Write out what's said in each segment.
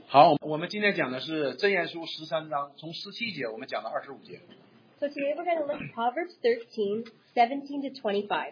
好，我们今天讲的是箴言书13章，从17节我们讲到25节。 So today we're going to look at Proverbs 13:17 to 25.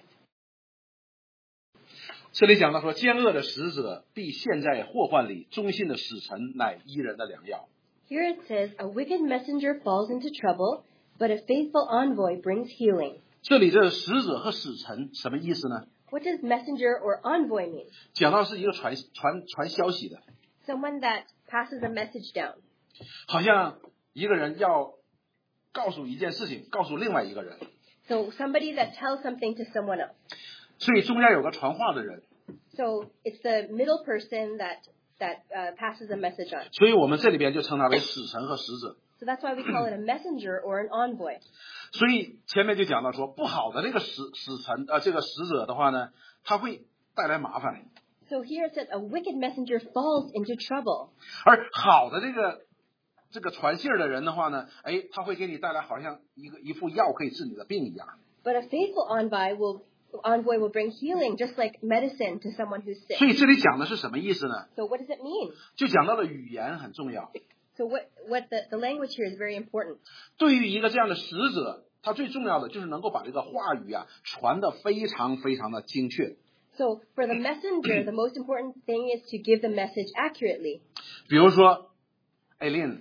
这里讲到说，奸恶的使者必陷在祸患里，忠心的使臣乃医人的良药。 Here it says, a wicked messenger falls into trouble, but a faithful envoy brings healing. 这里这使者和使臣什么意思呢？ What does messenger or envoy mean? 讲到是一个传消息的， Someone that passes a message down. 好像一个人要告诉一件事情，告诉另外一个人， So somebody that tells something to someone else. 所以中间有个传话的人， So it's the middle person that passes a message on. 所以我们这里边就称他为使臣和使者。 So that's why we call it a messenger or an envoy. 所以前面就讲到说，不好的这个这个使者的话呢，他会带来麻烦。 So here it says a wicked messenger falls into trouble. 而好的这个传信的人的话呢，他会给你带来好像一副药可以治你的病一样。 But a faithful envoy will bring healing, just like medicine to someone who's sick. 所以这里讲的是什么意思呢？ So what does it mean? 就讲到了语言很重要。 So what the language here is very important. 对于一个这样的使者，他最重要的就是能够把这个话语啊传得非常非常的精确。 So for the messenger, the most important thing is to give the message accurately. 比如说，艾琳，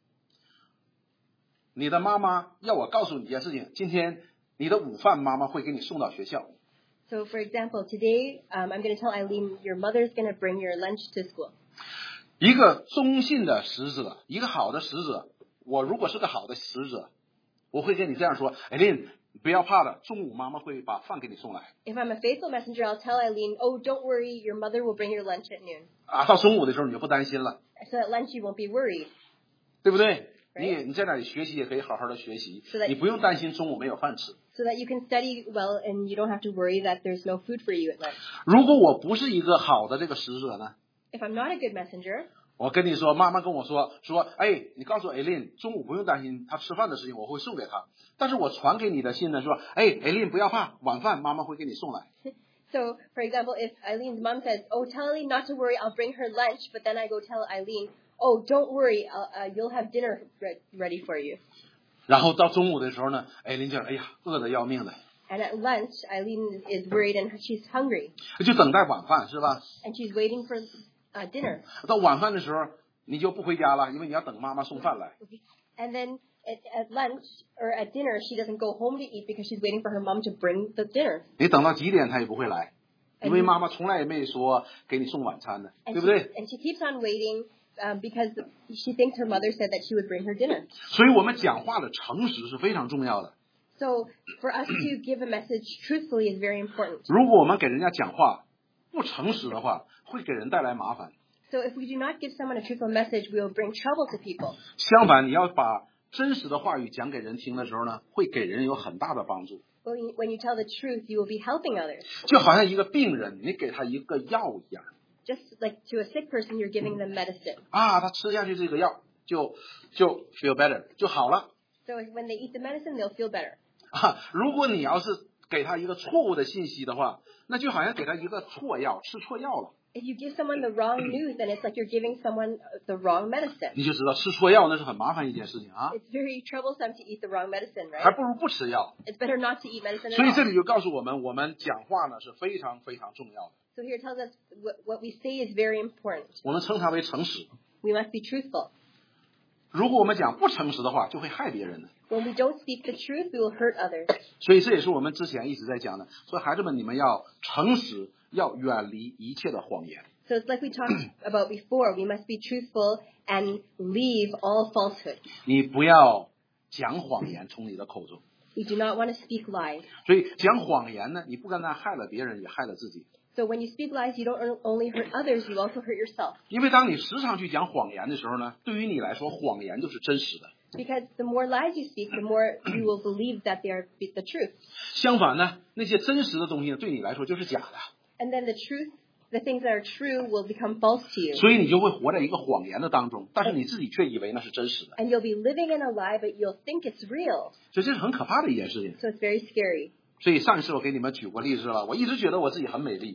你的妈妈要我告诉你一件事情，今天你的午饭妈妈会给你送到学校。 So for example, today I'm going to tell Eileen your mother's going to bring your lunch to school. 一个忠信的使者，一个好的使者，我如果是个好的使者，我会跟你这样说，艾琳，不要怕的，中午妈妈会把饭给你送来。 If I'm a faithful messenger, I'll tell Eileen, oh, don't worry, your mother will bring your lunch at noon. 到中午的时候你就不担心了， So at lunch you won't be worried. 对不对？ Right. 你在那里学习也可以好好的学习， So that- 你不用担心中午没有饭吃。 So that you can study well and you don't have to worry that there's no food for you at lunch. 如果我不是一个好的这个使者呢？ If I'm not a good messenger, 我跟你说，妈妈跟我说，你告诉艾琳，中午不用担心她吃饭的事情，我会送给她。但是我传给你的信呢，说，艾琳不要怕，晚饭妈妈会给你送来。 so for example, if Eileen's mom says, oh, tell Eileen not to worry, I'll bring her lunch, but then I go tell Eileen, oh, don't worry, you'll have dinner ready for you. 然后到中午的时候呢，艾琳就哎呀，饿得要命的， And at lunch, Eileen is worried and she's hungry. 就等待晚饭是吧？ And she's waiting for dinner. 到晚饭的时候，你就不回家了，因为你要等妈妈送饭来。 And then at lunch or at dinner, she doesn't go home to eat because she's waiting for her mom to bring the dinner. 你等到几点她也不会来，因为妈妈从来也没说给你送晚餐的， And 对不对？ she keeps on waiting because she thinks her mother said that she would bring her dinner. 所以我们讲话的诚实是非常重要的。 So for us to give a message truthfully is very important. 如果我们给人家讲话不诚实的话，会给人带来麻烦。 So if we do not give someone a truthful message, we will bring trouble to people. 相反，你要把真实的话语讲给人听的时候呢，会给人有很大的帮助。 When you tell the truth, you will be helping others. 就好像一个病人，你给他一个药一样 Just like to a sick person, you're giving them medicine. 他吃下去这个药就 feel better 就好了 So when they eat the medicine, they'll feel better. 如果你要是给他一个错误的信息的话，那就好像给他一个错药，吃错药了。 If you give someone the wrong news, then it's like you're giving someone the wrong medicine. 你就知道吃错药那是很麻烦一件事情啊， It's very troublesome to eat the wrong medicine, 还 right? 不如不吃药。 It's better not to eat medicine 所以 at 这 all. 里就告诉我们，我们讲话呢是非常非常重要的。 So here it tells us what we say is very important. 我们称它为诚实。 We must be truthful. 如果我们讲不诚实的话，就会害别人的。 When we don't speak the truth, we will hurt others. 所以这也是我们之前一直在讲的。所以孩子们，你们要诚实，要远离一切的谎言。 So it's like we talked about before. We must be truthful and leave all falsehood. 你不要讲谎言从你的口中。 We do not want to speak lies. 所以讲谎言呢，你不单单害了别人，也害了自己。 So when you speak lies, you don't only hurt others, you also hurt yourself. 因为当你时常去讲谎言的时候呢，对于你来说，谎言就是真实的。 Because the more lies you speak, the more you will believe that they are the truth. 相反呢，那些真实的东西呢，对你来说就是假的。 And then the things that are true will become false to you. 所以你就会活在一个谎言的当中，但是你自己却以为那是真实的。 And you'll be living in a lie, but you'll think it's real. 所以这是很可怕的一件事情。 So it's very scary. 所以上一次我给你们举过例子了，我一直觉得我自己很美丽。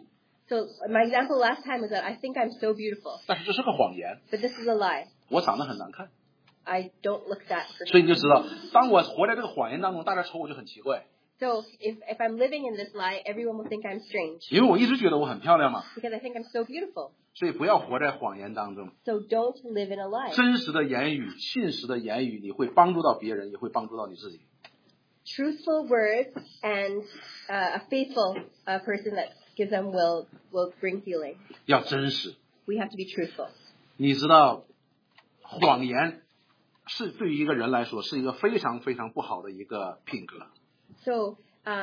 So my example last time was that I think I'm so beautiful, 但是这是个谎言， but this is a lie. 我长得很难看。 I don't look that 所以 pretty. 你就知道，当我活在这个谎言当中，大家瞅我就很奇怪， So if I'm living in this lie, everyone will think I'm strange 因为我一直觉得我很漂亮嘛。 because I think I'm so beautiful. 所以不要活在谎言当中， So don't live in a lie. 真实的言语、信实的言语，你会帮助到别人，也会帮助到你自己。 Truthful words and a faithful person that gives them will bring healing. 要真实， We have to be truthful. 你知道，谎言是对于一个人来说是一个非常非常不好的一个品格。 So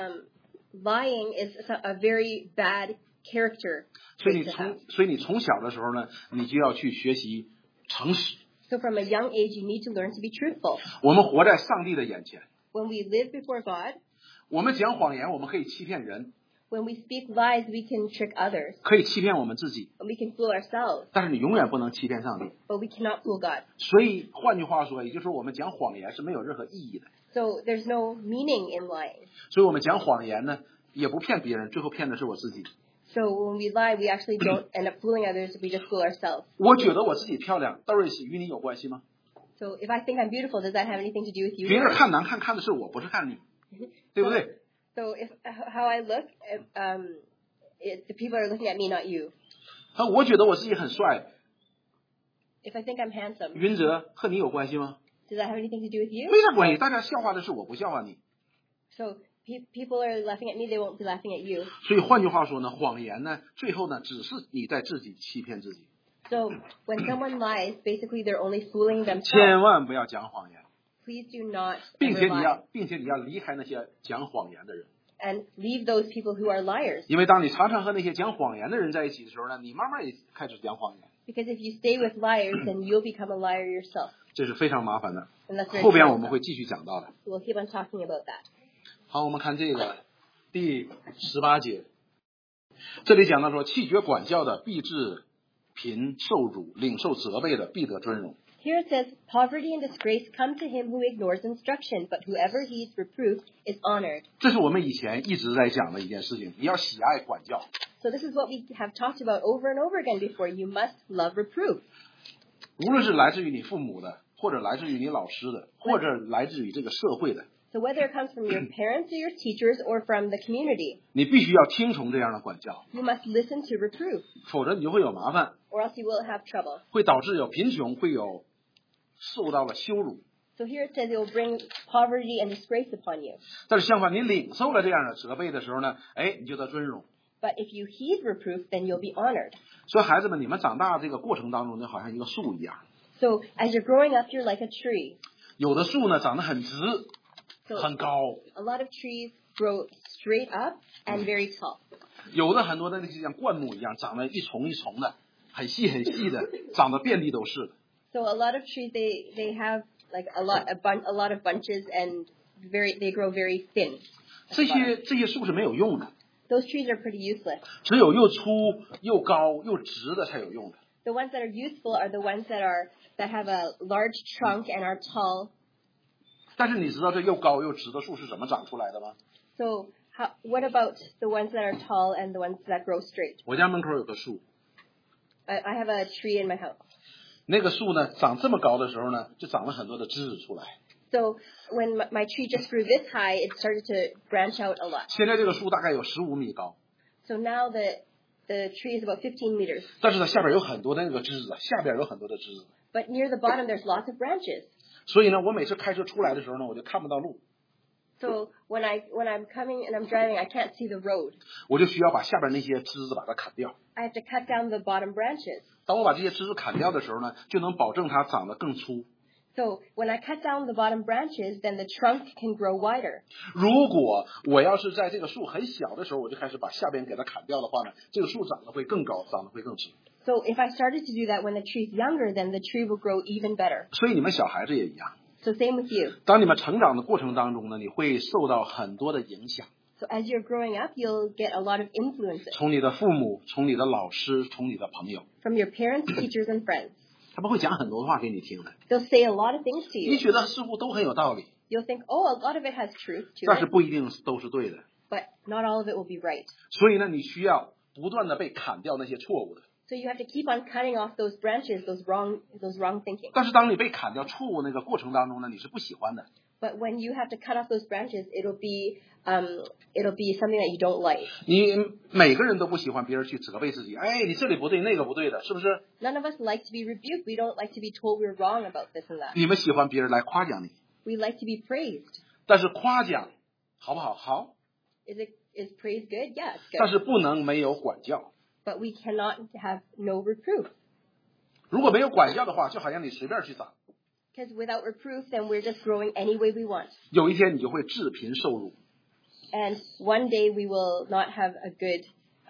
lying is a very bad character 所以 trait 你 to have. 从小的时候呢，你就要去学习诚实。 So from a young age, you need to learn to be truthful. 我们活在上帝的眼前， When we live before God, 我们讲谎言，我们可以欺骗人， when we speak lies, we can trick others, 可以欺骗我们自己， and we can fool ourselves, 但是你永远不能欺骗上帝。 but we cannot fool God. 所以换句话说，也就是说，我们讲谎言是没有任何意义的。 So there's no meaning in lying. 所以我们讲谎言呢，也不骗别人，最后骗的是我自己。 So when we lie, we actually don't end up fooling others, we just fool ourselves. 我觉得我自己漂亮，Doris 与你有关系吗？ So if I think I'm beautiful, does that have anything to do with 别 you? 人看难看，看的是我，不是看你，对不对？ So if how I look, the people are looking at me, not you. 我觉得我自己很帅， If I think I'm handsome, 云哲和你有关系吗？ does that have anything to do with you? 没啥关系，大家笑话的是我，不笑话你。 So people are laughing at me, they won't be laughing at you. 所以换句话说呢，谎言呢，最后呢，只是你在自己欺骗自己。 So when someone lies, basically they're only fooling 千 themselves. 万不要讲谎言， Please do not 并 ever 且你 lie. 要，并且你要离开那些讲谎言的人， And leave those people who are liars. 因为当你常常和那些讲谎言的人在一起的时候呢，你慢慢也开始讲谎言， Because if you stay with liars, then you'll become a liar yourself. 这是非常麻烦的。 And that's very 后边我们 troublesome. 会继续讲到的。 We'll keep on talking about that. 好，我们看这个第18节，这里讲到说，弃绝管教的必致贫受辱，领受责备的必得尊荣。 Here it says, poverty and disgrace come to him who ignores instruction, but whoever heeds reproof is honored. 这是我们以前一直在讲的一件事情，你要喜爱管教。 So this is what we have talked about over and over again before. You must love reproof. 无论是来自于你父母的，或者来自于你老师的，或者来自于这个社会的， So whether it comes from your parents or your teachers or from the community, 你必须要听从这样的管教， you must listen to reproof, 否则你就会有麻烦， or else you will have trouble. 会导致有贫穷，会有受到了羞辱。 So here it says it will bring poverty and disgrace upon you. 但是相反，你领受了这样的责备的时候呢，你就得尊荣。 But if you heed reproof, then you'll be honored. 所以孩子们，你们长大这个过程当中就好像一个树一样， So as you're growing up, you're like a tree. 有的树呢长得很直， So 很高， a lot of trees grow straight up and very tall. 有的很多的那些像灌木一样，长得一丛一丛的，很细很细的，长得遍地都是。 So a lot of trees, they have like a lot of bunches and they grow very thin. 这些树是没有用的， Those trees are pretty useless. 只有又粗又高又直的才有用的。 The ones that are useful are the ones that have a large trunk and are tall. 但是你知道这又高又直的树是怎么长出来的吗？ So what about the ones that are tall and the ones that grow straight? 我家门口有棵树， I have a tree in my house. 那个树呢长这么高的时候呢，就长了很多的枝子出来。 So when my tree just grew this high, it started to branch out a lot. 现在这个树大概有15米高， So now the tree is about 15 meters. 但是它下边有很多的那个枝子，下边有很多的枝子。 But near the bottom, there's lots of branches. 所以呢，我每次开车出来的时候呢，我就看不到路， So when I'm coming and I'm driving, I can't see the road. 我就需要把下边那些枝子把它砍掉。 I have to cut down the bottom branches. 当我把这些枝子砍掉的时候呢，就能保证它长得更粗。 So when I cut down the bottom branches, then the trunk can grow wider. 如果我要是在这个树很小的时候，我就开始把下边给它砍掉的话呢，这个树长得会更高，长得会更直。 So if I started to do that when the tree's younger, then the tree will grow even better. 所以你们小孩子也一样， So same with you. 当你们成长的过程当中呢，你会受到很多的影响， So as you're growing up, you'll get a lot of influences 从你的父母，从你的老师，从你的朋友， from your parents, teachers, and friends. 他们会讲很多话给你听的， They'll say a lot of things to 你 you. 觉得似乎都很有道理， You'll think, oh, a lot of it has truth to 但是 it, 不一定都是对的。 but not all of it will be right. 所以呢，你需要不断的被砍掉那些错误的。 So you have to keep on cutting off those branches, those wrong thinking. 但是当你被砍掉错误那个过程当中呢，你是不喜欢的。 But when you have to cut off those branches, it'll be something that you don't like. 你每个人都不喜欢别人去责备自己，哎，你这里不对，那个不对的，是不是？ None of us like to be rebuked. We don't like to be told we're wrong about this and that. 你们喜欢别人来夸奖你， We like to be praised. 但是夸奖好不好？好， Is praise good? Yeah, it's 但 good. 是不能没有管教。 But we cannot have no reproof. 如果没有管教的话，就好像你随便去长， Because without reproof, then we're just growing any way we want. 有一天你就会致贫受辱。 And one day we will not have a good,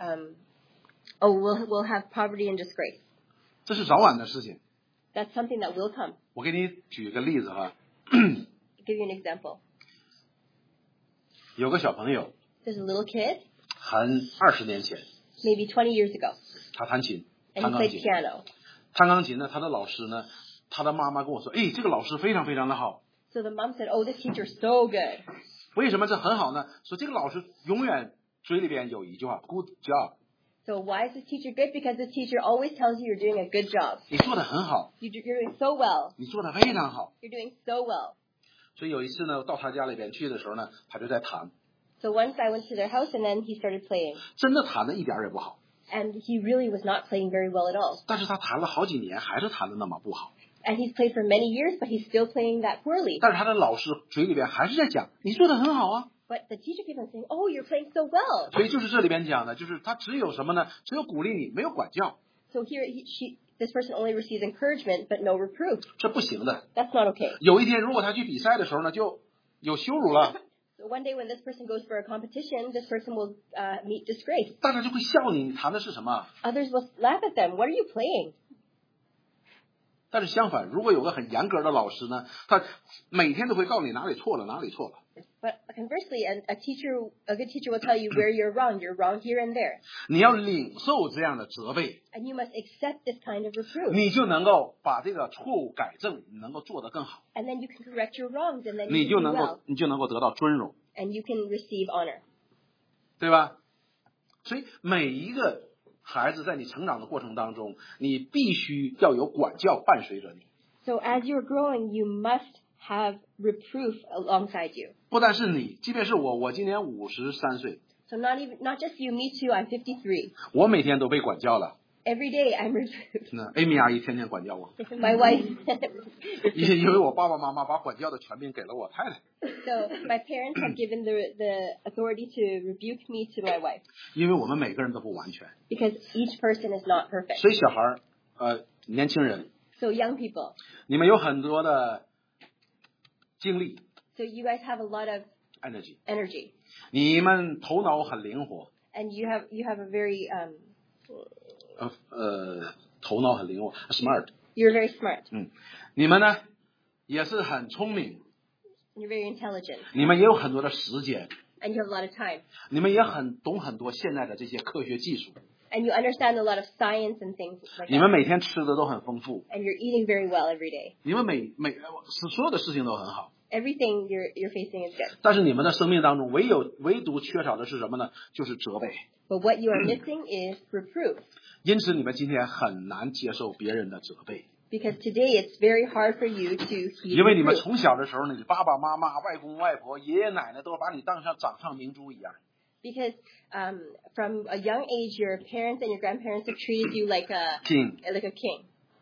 we'll have poverty and disgrace. 这是早晚的事情。 That's something that will come. 我给你举一个例子哈， I'll give you an example. 有个小朋友， There's a little kid, 很20年前， maybe 20 years ago, 他弹琴， and 弹 he 钢 played 琴， piano. 弹钢琴呢，他的老师呢，他的妈妈跟我说，哎，这个老师非常非常的好。 So the mom said, oh, this teacher's so good. 为什么这很好呢？说这个老师永远嘴里边有一句话 ，good job， So why is this teacher good? Because this teacher always tells you you're doing a good job. 你做的很好， You're doing so well. 你做的非常好。 You're doing so well. 所以有一次呢，到他家里边去的时候呢，他就在弹， So once I went to their house and then he started playing. 真的弹的一点儿也不好， And he really was not playing very well at all. 但是他弹了好几年，还是弹的那么不好。 And he's played for many years, but he's still playing that poorly. 但是他的老师嘴里边还是在讲，你做的很好啊。 But the teacher keeps on saying, oh, you're playing so well. 所以就是这里边讲的，就是他只有什么呢？只有鼓励你，没有管教， So here, this person only receives encouragement, but no reproof. 这不行的。 That's not okay. 有一天，如果他去比赛的时候呢，就有羞辱了， So one day when this person goes for a competition, this person will meet disgrace. 大家就会笑你，你弹的是什么？ Others will laugh at them. What are you playing? 但是相反，如果有个很严格的老师呢，他每天都会告诉你哪里错了，哪里错了。 But conversely, a good teacher will tell you where you're wrong. You're wrong here and there. 你要领受这样的责备， And you must accept this kind of reproof. 你就能够把这个错误改正，你能够做得更好， And then you can correct your wrongs, and then 你 you 就 can 能 do 够 well. 你就能够得到尊荣， And you can receive honor. 对吧？所以每一个孩子在你成长的过程当中，你必须要有管教伴随着你。 So as you're growing, you must have reproof alongside you. 不但是你，即便是我今年53岁， So not just you, me too. I'm 53. 我每天都被管教了。 Every day I'm reproved. 那 Amy 阿姨天天管教我， My wife. 因为我爸爸妈妈把管教的权柄给了我太太， So my parents have given the authority to rebuke me to my wife 因为我们每个人都不完全， because each person is not perfect. 所以小孩儿，年轻人， So young people. 你们有很多的精力 So you guys have a lot of energy, 你们头脑很灵活， and you have a very 头脑很灵活 ，smart， you're very smart. 你们呢也是很聪明， You're very intelligent, 你们也有很多的时间， and you have a lot of time, 你们也懂很多现在的这些科学技术， and you understand a lot of science and things like 你们 that. 每天吃的都很丰富， And you're eating very well every day. 你们所有的事情都很好， Everything you're facing is good. 但是你们的生命当中唯独缺少的是什么呢？就是责备。 But what you are missing is reproof. 因此，你们今天很难接受别人的责备， Because today it's very hard for you to heed 因为你们 reproof. 从小的时候呢，你爸爸妈妈、外公外婆、爷爷奶奶都把你当成掌上明珠一样。 Because from a young age, your parents and your grandparents have treated you like a King. king.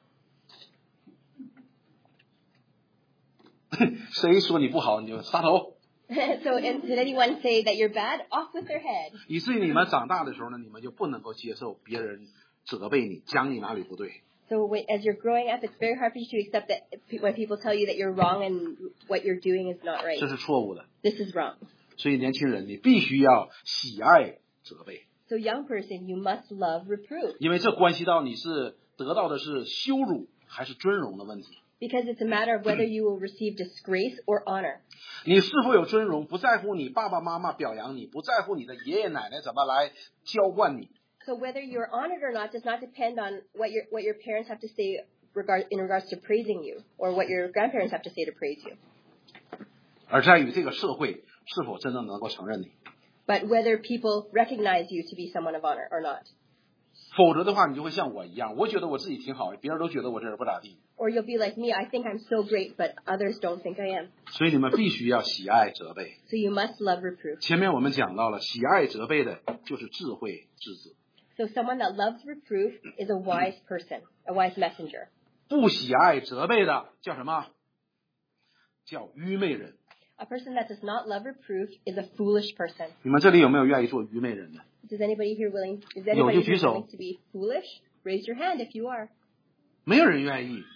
谁说你不好，你就杀头。 So did anyone say that you're bad? Off with their head. 以至于你们长大的时候呢，你们就不能够接受别人责备你，讲你哪里不对。 So as you're growing up, it's very hard for you to accept that when people tell you that you're wrong and what you're doing is not right. 这是错误的。 This is wrong. 所以年轻人，你必须要喜爱责备， So young person, you must love reproof. 因为这关系到你是得到的是羞辱还是尊荣的问题。 Because it's a matter of whether you will receive disgrace or honor. 你是否有尊荣，不在乎你爸爸妈妈表扬你，不在乎你的爷爷奶奶怎么来浇灌你， So whether you're honored or not does not depend on what your parents have to say in regards to praising you, or what your grandparents have to say to praise you. 而在于这个社会是否真正能够承认你。 but whether people recognize you to be someone of honor or not. 否则的话，你就会像我一样，我觉得我自己挺好，别人都觉得我这人不咋地。 Or you'll be like me, I think I'm so great, but others don't think I am. 所以你们必须要喜爱责备。 So you must love reproof. 前面我们讲到了，喜爱责备的就是智慧之子。 So someone that loves reproof is a wise person, a wise messenger. 不喜爱责备的叫什么？叫愚昧人。 A person that does not love reproof is a foolish person. 你们这里有没有愿意做愚昧人的？ Is anybody here willing to be foolish? Raise your hand if you are. 没有人愿意。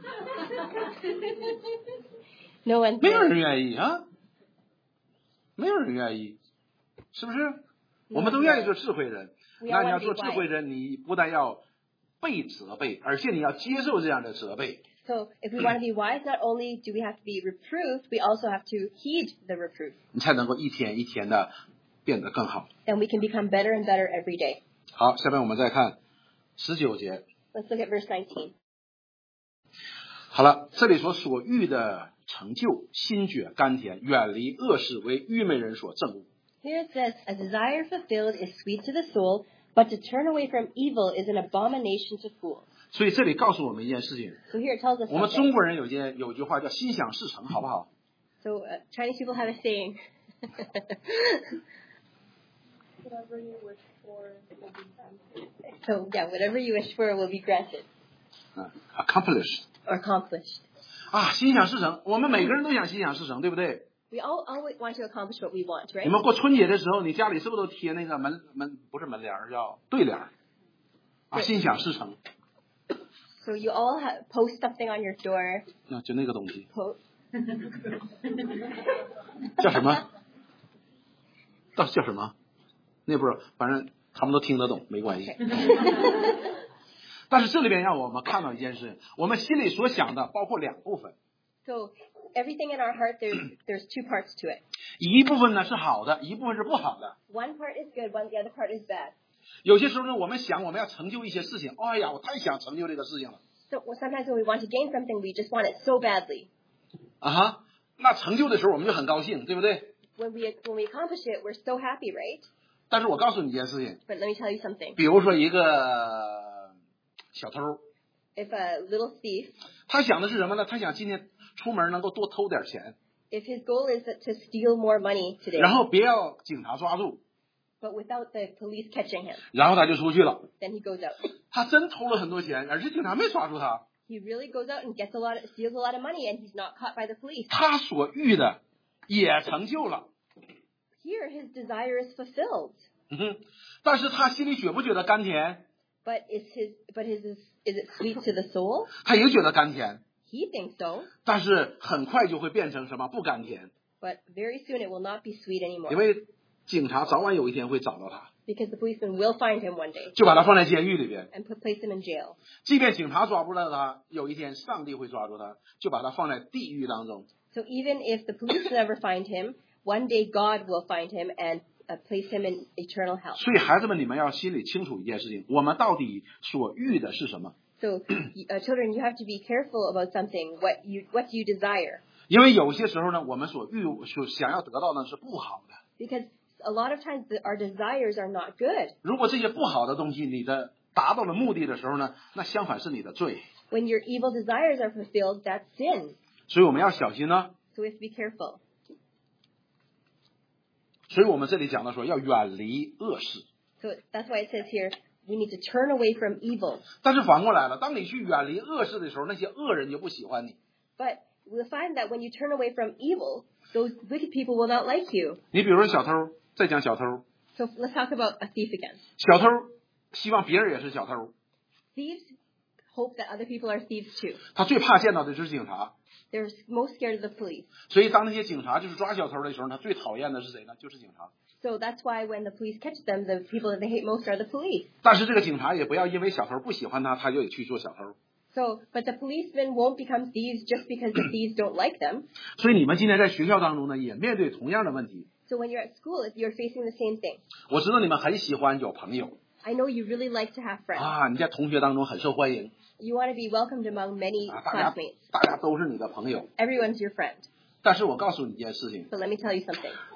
No one. 没有人愿意啊，没有人愿意，是不是？我们都愿意做智慧人。那你要做智慧人，你不但要被责备，而且你要接受这样的责备。 So if we want to be wise, not only do we have to be reproved, we also have to heed the reproof. 你才能够一天一天的变得更好。 And we can become better and better every day. 好，下面我们再看19节。 Let's look at verse 19. 好了，这里所欲的成就，心觉甘甜，远离恶事，为愚昧人所憎恶。 Here it says, a desire fulfilled is sweet to the soul, but to turn away from evil is an abomination to fools. 所以这里告诉我们一件事情。 So here it tells us 我们 something. 中国人有句话叫心想事成，好不好？ So Chinese people have a saying. Whatever you wish for will be granted. So yeah, whatever you wish for will be granted accomplished or accomplished. 啊，心想事成，我们每个人都想心想事成，对不对？ We all always want to accomplish what we want, 你 right? 们过春节的时候，你家里是不是都贴那个不是门帘，叫对联啊？心想事成。 So you all post something on your door. 就那个东西 Post. 叫什么？到底叫什么？那不是，反正他们都听得懂，没关系。但是这里边让我们看到一件事情，我们心里所想的包括两部分。 So everything in our heart, there's two parts to it. 一部分呢是好的，一部分是不好的。 One part is good, the other part is bad. 有些时候呢，我们要成就一些事情，哎呀，我太想成就这个事情了。 So sometimes when we want to gain something, we just want it so badly. 啊哈，那成就的时候我们就很高興，对不对？ When we accomplish it, we're so happy, right? 但是我告诉你一件事情， But let me tell you something. 比如说一个小偷， If a little thief, 他想的是什么呢？他想今天出门能够多偷点钱， if his goal is to steal more money today, 然后别要警察抓住， but without the police catching him, 然后他就出去了。 then he goes out. 他真偷了很多钱，而且警察没抓住他。 He really goes out and steals a lot of money, and he's not caught by the police. 他所欲的也成就了， Here, his desire is fulfilled, 但是他心里觉不觉得甘甜？ but is it sweet to the soul? 他也觉得甘甜， He thinks so, 但是很快就会变成什么？不甘甜， but very soon it will not be sweet 因 anymore 为警察早晚有一天会找到他， because the policeman will find him one day 就把他放在监狱里边。 and place him in jail. 即便警察抓不到他，有一天上帝会抓住他，就把他放在地狱当中。 So even if the police never find him, one day God will find him and place him in eternal hell. 所以孩子们，你们要心里清楚一件事情：我们到底所欲的是什么？ So children, you have to be careful about something. What do you desire? 因为有些时候呢，我们所想要得到的是不好的。 Because a lot of times our desires are not good. 如果这些不好的东西你的达到了目的的时候呢，那相反是你的罪。 When your evil desires are fulfilled, that's sin. 所以我们要小心呢。 So we have to be careful. 所以我们这里讲的说要远离恶事。 So that's why it says here, we need to turn away from evil. 但是反过来了，当你去远离恶事的时候，那些恶人就不喜欢你。 But we'll find that when you turn away from evil, those wicked people will not like you. 你比如说小偷，再讲小偷， So let's talk about a thief again. 小偷希望别人也是小偷， Thieves hope that other people are thieves too. 他最怕见到的就是警察。 They're most scared of the police. 所以当那些警察就是抓小偷的时候，他最讨厌的是谁呢？就是警察。 So that's why when the police catch them, the people that they hate most are the police. 但是这个警察也不要因为小偷不喜欢他，他就得去做小偷。 So, but the policemen won't become thieves just because the thieves don't like them. 所以你们今天在学校当中呢，也面对同样的问题。 So when you're at school, you're facing the same thing. 我知道你们很喜欢有朋友 I know you really like to have friends. 啊，你在同学当中很受欢迎 You want to be welcomed among many 啊，大家都是你的朋友。 Everyone's your friend. 但是我告诉你一件事情， But let me tell you something.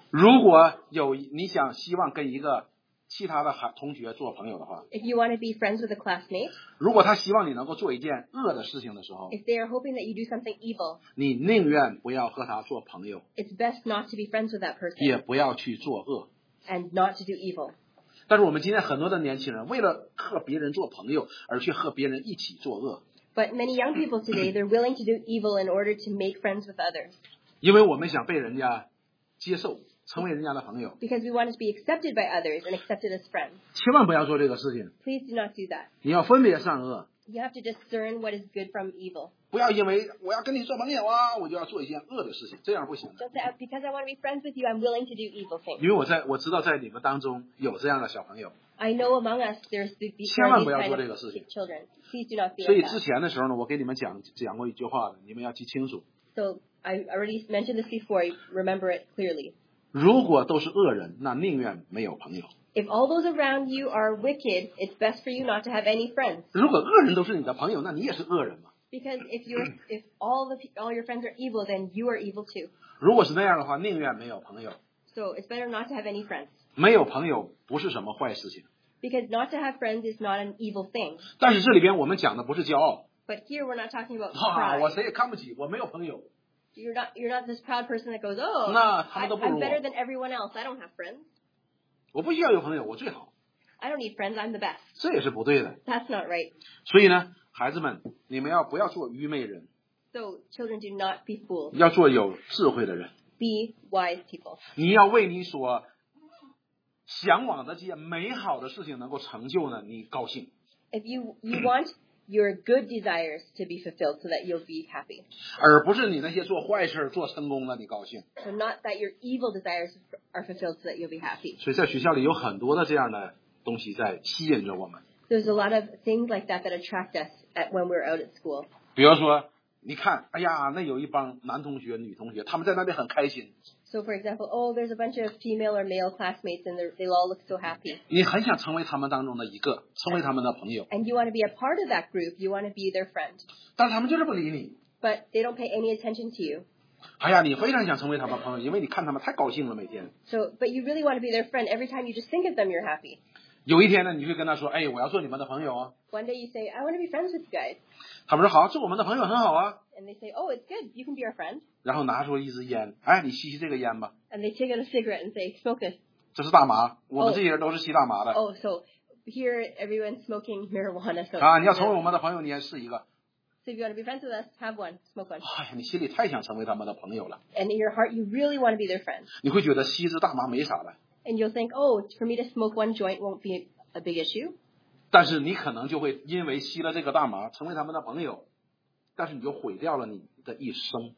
如果你希望跟一个其他的同学做朋友的话， If you want to be friends with a classmate, 如果他希望你能够做一件恶的事情的时候， if they are hoping that you do something evil, 你宁愿不要和他做朋友， it's best not to be friends with that person 也不要去做恶。 and not to do evil. 但是我们今天很多的年轻人为了和别人做朋友而去和别人一起作恶， But many young people today, they're willing to do evil in order to make friends with others. 因为我们想被人家接受，成为人家的朋友。 Because we want to be accepted by others and accepted as friends. 千万不要做这个事情， Please do not do that. 你要分别善恶， You have to discern what is good from evil. 不要因为我要跟你做朋友啊，我就要做一件恶的事情，这样不行的。 Just that because I want to be friends with you, I'm willing to do evil things. 因为我知道在你们当中有这样的小朋友， I know among us there's these 千万不要 kind 做 of 这个事情。 children. Please do not be 所以 like 之 that. 前的时候呢，我给你们讲过一句话的，你们要记清楚。 So I already mentioned this before. Remember it clearly. 如果都是恶人，那宁愿没有朋友； If all those around you are wicked, it's best for you not to have any friends. 如果恶人都是你的朋友，那你也是恶人嘛。 Because if all your friends are evil, then you are evil too. 如果是那样的话，宁愿没有朋友。 So it's better not to have any friends. 没有朋友不是什么坏事情， Because not to have friends is not an evil thing. 但是这里边我们讲的不是骄傲 But here we're not talking about 啊， pride. 我谁也看不起，我没有朋友。 You're not this proud person that goes, oh, 那他们都不如 I'm better 我， than everyone else. I don't have friends. 我不需要有朋友，我最好， I don't need friends. I'm the best. 这也是不对的。 That's not right. 所以呢，孩子们，你们不要做愚昧人， So children, do not be fools. 要做有智慧的人。 Be wise people. 你要为你所向往的这些美好的事情能够成就呢，你高兴。 If you want your good desires to be fulfilled so that you'll be happy. 而不是你那些做坏事做成功了你高兴。 So not that your evil desires are fulfilled so that you'll be happy. 所以在学校里有很多的这样的东西在吸引着我们。 There's a lot of things like that that attract us when we're out at school. 比如说，你看，哎呀，那有一帮男同学、女同学，他们在那里很开心， So for example, oh, there's a bunch of female or male classmates and they all look so happy. 你很想成为他们当中的一个，成为他们的朋友， And you want to be a part of that group. You want to be their friend. 但是他们就是不理你。 But they don't pay any attention to you. 哎呀，你非常想成为他们朋友，因为你看他们太高兴了，每天。 So, but you really want to be their friend. Every time you just think of them, you're happy. 有一天呢，你就跟他说，哎，我要做你们的朋友啊。 One day you say, I want to be friends with you guys. 他们说好，做我们的朋友很好啊。 And they say, oh, it's good. You can be our friend. 然后拿出一支烟，哎，你吸吸这个烟吧， And they take out a cigarette and say, smoke this. 这是大麻，我们这些人都是吸大麻的。 Oh, so here everyone's smoking marijuana. So, 啊，你要成为我们的朋友，你也试一个。 so if you want to be friends with us, have one. Smoke one. 哎呀，你心里太想成为他们的朋友了， And in your heart, you really want to be their friend. 你会觉得吸支大麻没啥的， And you'll think, oh, for me to smoke one joint won't be a big issue. 但是你可能就会因为吸了这个大麻，成为他们的朋友，但是你就毁掉了你的一生。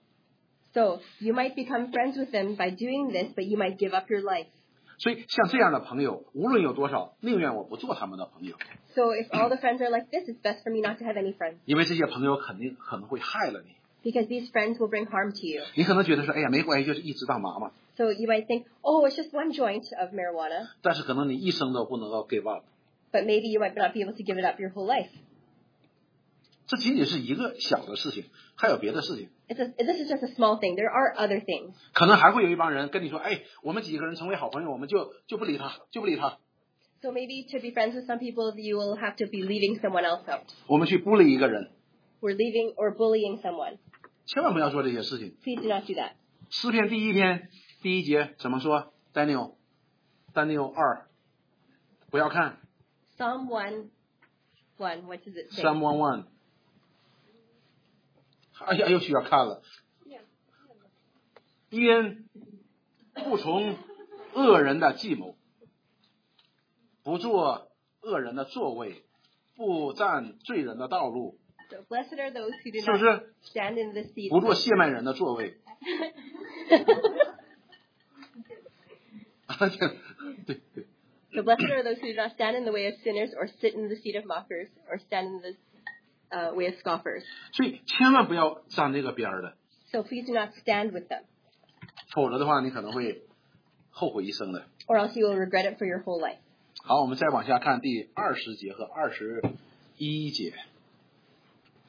So you might become friends with them by doing this, but you might give up your life. 所以像这样的朋友，无论有多少，宁愿我不做他们的朋友， So if all the friends are like this, it's best for me not to have any friends. 因为这些朋友可能会害了你。 Because these friends will bring harm to you. 你可能觉得说，哎呀，没关系，就是一支大麻嘛， So you might think, oh, it's just one joint of marijuana. 但是可能你一生都不能够 give up。 But maybe you might not be able to give it up your whole life. 这仅仅是一个小的事情，还有别的事情。 This is just a small thing. There are other things. 可能还会有一帮人跟你说，哎，我们几个人成为好朋友，我们就不理他，就不理他， So maybe to be friends with some people, you will have to be leaving someone else out. 我们去孤立一个人， We're leaving or bullying someone. 千万不要做这些事情。 Please do not do that. 诗篇第1篇第1节怎么说 ？Daniel 2，不要看 Psalm 1, what does it say? Psalm 1:1。哎呀，又需要看了。因不从恶人的计谋，不做恶人的座位，不占罪人的道路， So blessed are those who do 是不 not 是？ stand in the seat. 不做亵慢人的座位。对对， So blessed are those who do not stand in the way of sinners, or sit in the seat of mockers, or stand in the way of scoffers. 所以千万不要站这个边儿的， So please do not stand with them, 否则的话你可能会后悔一生的。 or else you will regret it for your whole life. 好，我们再往下看第20节和21节。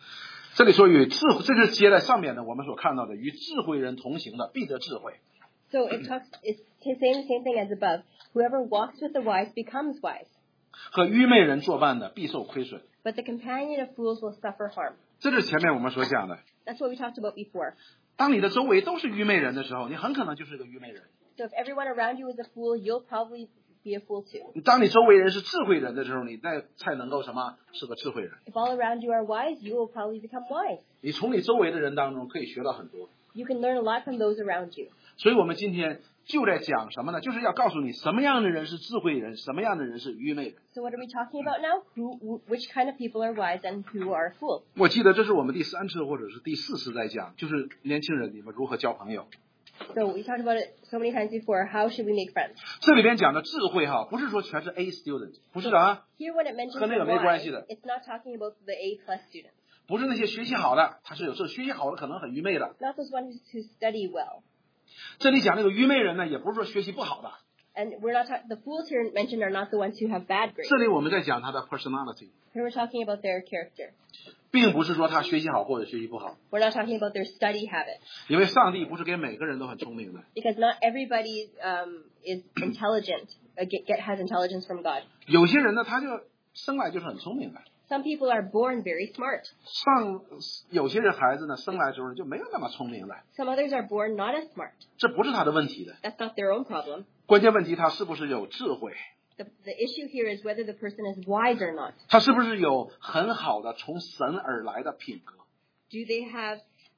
这里说与智慧，这是接在上面的我们所看到的，与智慧人同行的必得智慧。 So it's saying the same thing as above. Whoever walks with the wise becomes wise. 和愚昧人作伴的必受亏损。 But the companion of fools will suffer harm. 这是前面我们所讲的。 That's what we talked about before. 当你的周围都是愚昧人的时候，你很可能就是个愚昧人。 So if everyone around you is a fool, you'll probably be a fool too. 当你周围人是智慧人的时候，你才能够什么？是个智慧人。 If all around you are wise, you will probably become wise. 你从你周围的人当中可以学到很多。 You can learn a lot from those around you. 所以我们今天就在讲什么呢？就是要告诉你什么样的人是智慧人，什么样的人是愚昧人。 So what are we talking about now? Which kind of people are wise and who are fools? 我记得这是我们第3次或者是第4次在讲，就是年轻人你们如何交朋友。 So we talked about it so many times before. How should we make friends? 这里边讲的智慧哈，不是说全是 A student， 不是的啊， Here when it mentions 和那个 the 没关 wise, 系的。 it's not talking about the A+ students. 不是那些学习好的，他是有这学习好的可能很愚昧的。 Not those ones who study well. 这里讲那个愚昧人呢，也不是说学习不好的。 And we're not the fools here mentioned are not the ones who have bad grades. 这里我们在讲他的 personality， Here we're talking about their character. 并不是说他学习好或者学习不好， We're not talking about their study habit. 因为上帝不是给每个人都很聪明的。 Because not everybody is intelligent, has intelligence from God. 有些人呢，他就生来就是很聪明的。 Some people are born very smart. 有些人孩子呢，生来的时候就没有那么聪明的， Some others are born not as smart. 这不是他的问题的。 That's not their own problem. 关键问题他是不是有智慧， The issue here is whether the person is wise or not. 他是不是有很好的从神而来的品格。 Do they have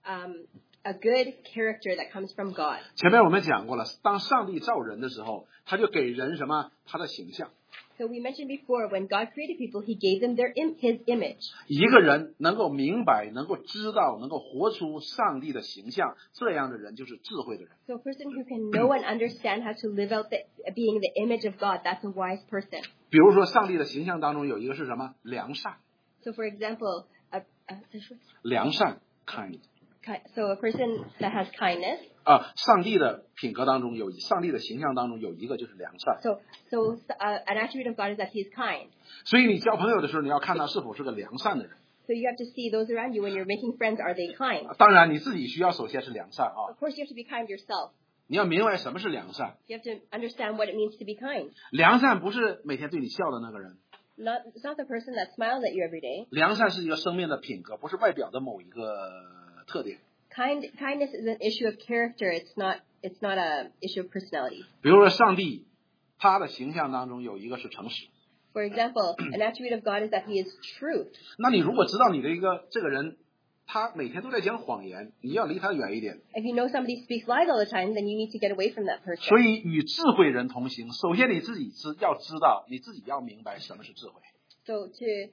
a good character that comes from God? 前面我们讲过了，当上帝造人的时候，他就给人什么？他的形象。 So we mentioned before, when God created people, He gave them His image. 一个人能够明白、能够知道、能够活出上帝的形象，这样的人就是智慧的人。 So a person who can know and understand how to live out being the image of God, that's a wise person. 比如说，上帝的形象当中有一个是什么？良善， So for example, 良善 kind。 so a person that has kindness. 上帝的品格当中上帝的形象当中有一个就是良善。 So an attribute of God is that He is kind. 所以你交朋友的时候，你要看他是否是个良善的人。 So you have to see those around you when you're making friends, are they kind? 当然，你自己需要首先是良善啊。 Of course, you have to be kind yourself. 你要明白什么是良善。 You have to understand what it means to be kind. 良善不是每天对你笑的那个人， It's not the person that smiles at you every day. 良善是一个生命的品格，不是外表的某一个特点。 Kindness is an issue of character. It's not a issue of personality. 比如说，上帝他的形象当中有一个是诚实。 For example, an attribute of God is that He is truth. 那你如果知道你的这个人，他每天都在讲谎言，你要离他远一点。 If you know somebody speaks lies all the time, then you need to get away from that person. 所以与智慧人同行，首先你自己要知道，你自己要明白什么是智慧。 So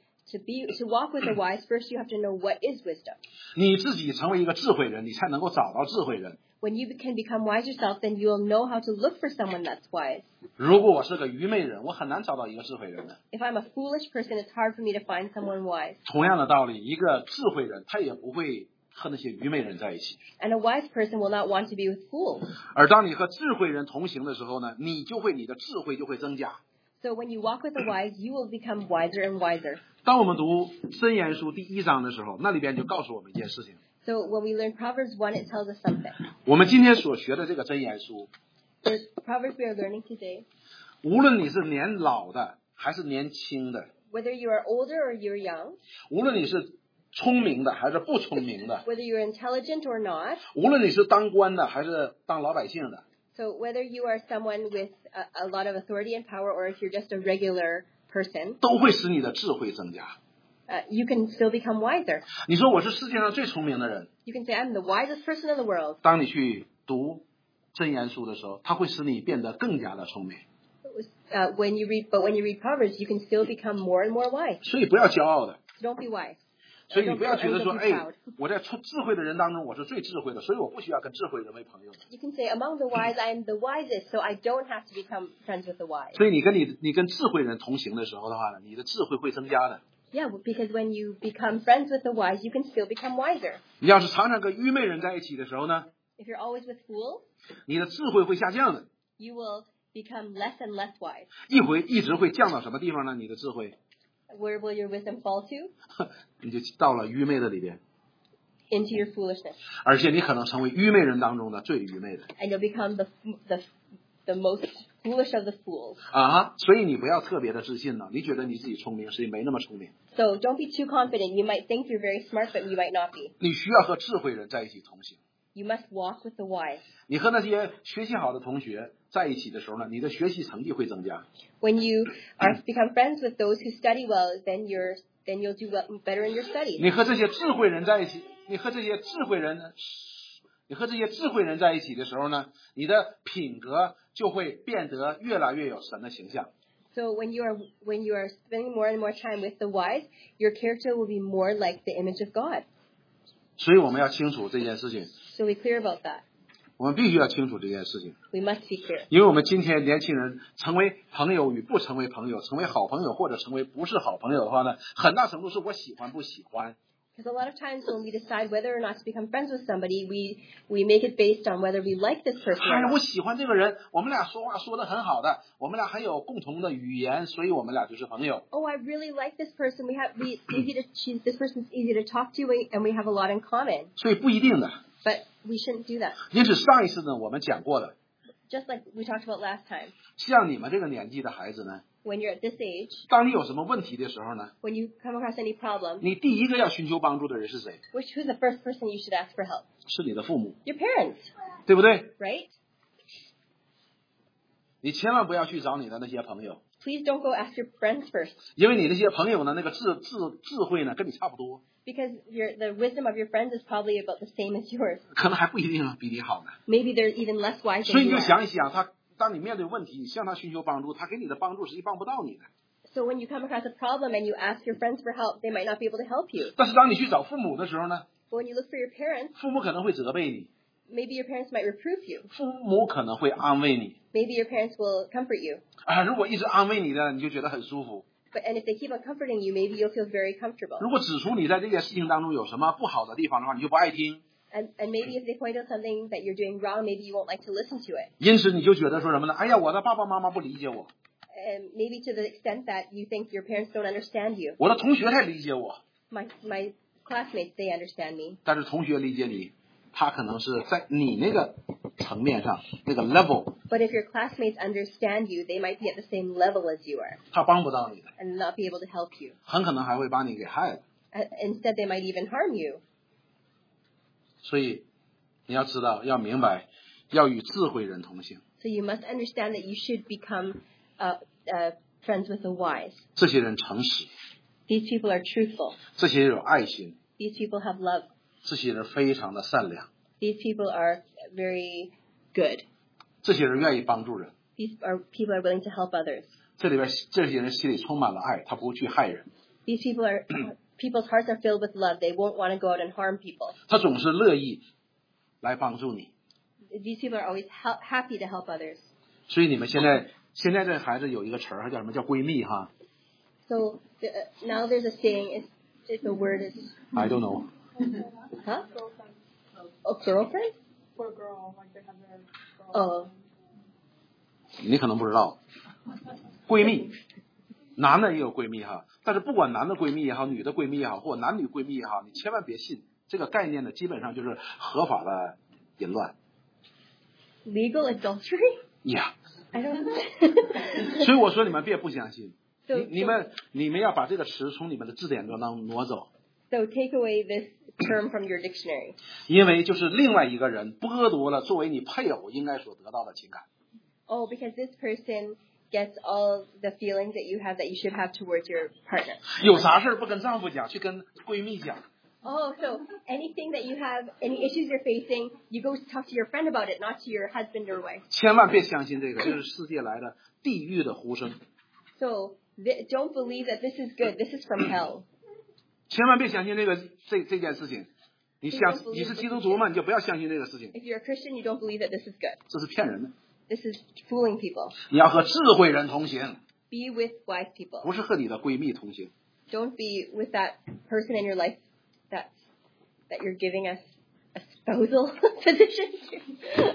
to walk with the wise, first you have to know what is wisdom. 你自己成为一个智慧人，你才能够找到智慧人。 When you can become wise yourself, then you'll know how to look for someone that's wise. 如果我是个愚昧人，我很难找到一个智慧人的。 If I'm a foolish person, it's hard for me to find someone wise. 同样的道理，一个智慧人他也不会和那些愚昧人在一起。 And a wise person will not want to be with fools. 而当你和智慧人同行的时候呢，你的智慧就会增加。 So when you walk with the wise, you will become wiser and wiser. 当我们读箴言书第1章的时候，那里边就告诉我们一件事情。 So when we learn Proverbs 1, it tells us something. 我们今天所学的这个箴言书， The Proverbs we are learning today, 无论你是年老的还是年轻的， whether you are older or you're young, 无论你是聪明的还是不聪明的， whether you're intelligent or not, 无论你是当官的还是当老百姓的， so whether you are someone with a lot of authority and power or if you're just a regular person, 都会使你的智慧增加。 you can still become wiser. 你说我是世界上最聪明的人， You can say, I'm the wisest person in the world. 当你去读箴言书的时候，它会使你变得更加的聪明。 When you read Proverbs, you can still become more and more wise. 所以不要骄傲的， So don't be wise. 所以你不要觉得说， Don't be 哎 proud.， 我在智慧的人当中我是最智慧的，所以我不需要跟智慧人为朋友。 You can say, among the wise, I am the wisest, so I don't have to become friends with the wise. 所以你跟智慧人同行的时候的话呢，你的智慧会增加的。 Yeah, because when you become friends with the wise, you can still become wiser. 你要是常常跟愚昧人在一起的时候呢， If you're always with fools, 你的智慧会下降的， you will become less and less wise. 一直会降到什么地方呢？你的智慧， Where will your wisdom fall to? 你就到了愚昧的里边。 into your foolishness. 而且你可能成为愚昧人当中的最愚昧的。 And you'll become the most foolish of the fools. 所以你不要特别的自信了，你觉得你自己聪明，实际没那么聪明。 So don't be too confident. You might think you're very smart, but you might not be. 你需要和智慧人在一起同行。 You must walk with the wise. 你和那些学习好的同学在一起的时候呢，你的学习成绩会增加。 When you become friends with those who study well, then you'll do better in your studies. 你和这些智慧人在一起，你和这些智慧人在一起的时候呢，你的品格就会变得越来越有神的形象。 So when you are spending more and more time with the wise, your character will be more like the image of God. 所以我们要清楚这件事情， So be clear about that. 我们必须要清楚这件事情， We must be clear. 因为我们今天年轻人成为朋友与不成为朋友，成为好朋友或者成为不是好朋友的话呢，很大程度是我喜欢不喜欢。 Because a lot of times when we decide whether or not to become friends with somebody, we make it based on whether we like this person or 我 not. 喜欢这个人，我们俩说话说得很好的，我们俩很有共同的语言，所以我们俩就是朋友。 Oh, I really like this person. This person's easy to talk to, and we have a lot in common. 所以不一定的。 But we shouldn't do that. 因此上一次呢，我们讲过的， Just like we talked about last time. 像你们这个年纪的孩子呢， When you're at this age, 当你有什么问题的时候呢， when you come across any problem, 你第一个要寻求帮助的人是谁？ who's the first person you should ask for help? 是你的父母， Your parents, 对不对？ right? 你千万不要去找你的那些朋友， Please don't go ask your friends first. 因为你那些朋友呢，那个智慧呢，跟你差不多， Because the wisdom of your friends is probably about the same as yours. 可能还不一定比你好呢。 Maybe they're even less wise 所 than 以你 you 就 are. 想一想，当你面对问题，你向他寻求帮助，他给你的帮助实际帮不到你的。 So when you come across a problem and you ask your friends for help, they might not be able to help you. 但是当你去找父母的时候呢， But when you look for your parents, 父母可能会责备你， maybe your parents might reprove you. 父母可能会安慰你。 Maybe your parents will comfort you. 如果一直安慰你呢，你就觉得很舒服。 And if they keep on comforting you, maybe you'll feel very comfortable. 如果指出你在这件事情当中有什么不好的地方的话，你就不爱听。 And maybe if they point out something that you're doing wrong, maybe you won't like to listen to it. 因此你就觉得说什么呢？哎呀，我的爸爸妈妈不理解我， And maybe to the extent that you think your parents don't understand you. 我的同学才理解我。 My classmates, they understand me. 但是同学理解你，他可能是在你那个层面上那个 level， But if your classmates understand you, they might be at the same level as you are 他帮不到你的， and not be able to help you. 很可能还会把你给害了。 Instead, they might even harm you. 所以你要知道，要明白，要与智慧人同行。 So you must understand that you should become friends with the wise. 这些人诚实， These people are truthful. 这些人有爱心， These people have love. 这些人非常的善良， These people are very good. 这些人愿意帮助人。 These people are willing to help others. 这些人心里充满了爱，他不会去害人， These people people's hearts are filled with love. They won't want to go out and harm people. 他总是乐意来帮助你。 These people are always happy to help others. 所以你们现在这孩子有一个词儿，叫什么叫闺蜜哈 So now there's a saying. The word is ？I don't know。 huh? Girlfriend. Oh, girlfriend? For a girl, like they have their girl. Oh. 你可能不知道，闺蜜，男的也有闺蜜哈，但是不管男的闺蜜也好，女的闺蜜也好，或男女闺蜜也好，你千万别信这个概念呢，基本上就是合法的淫乱。 Legal adultery? Yeah， I don't. 所以我说你们别不相信， So 你们要把这个词从你们的字典中挪走， So take away this term from your dictionary. 因为就是另外一个人剥夺了作为你配偶应该所得到的情感。 Oh, because this person gets all the feelings that you should have towards your partner. 有啥事不跟丈夫讲，去跟闺蜜讲。 Oh, so anything that you have, any issues you're facing, you go talk to your friend about it, not to your husband or wife. 千万别相信这个，这是世界来的地狱的呼声。 So don't believe that this is good. This is from hell. 千万别相信这件事情。你是基督徒嘛，你就不要相信这个事情， If you're a Christian, you don't believe that this is good. 这是骗人的。 This is fooling people. 你要和智慧人同行， Be with wise people. 不是和你的闺蜜同行。 Don't be with that person in your life that you're giving us a spousal position to.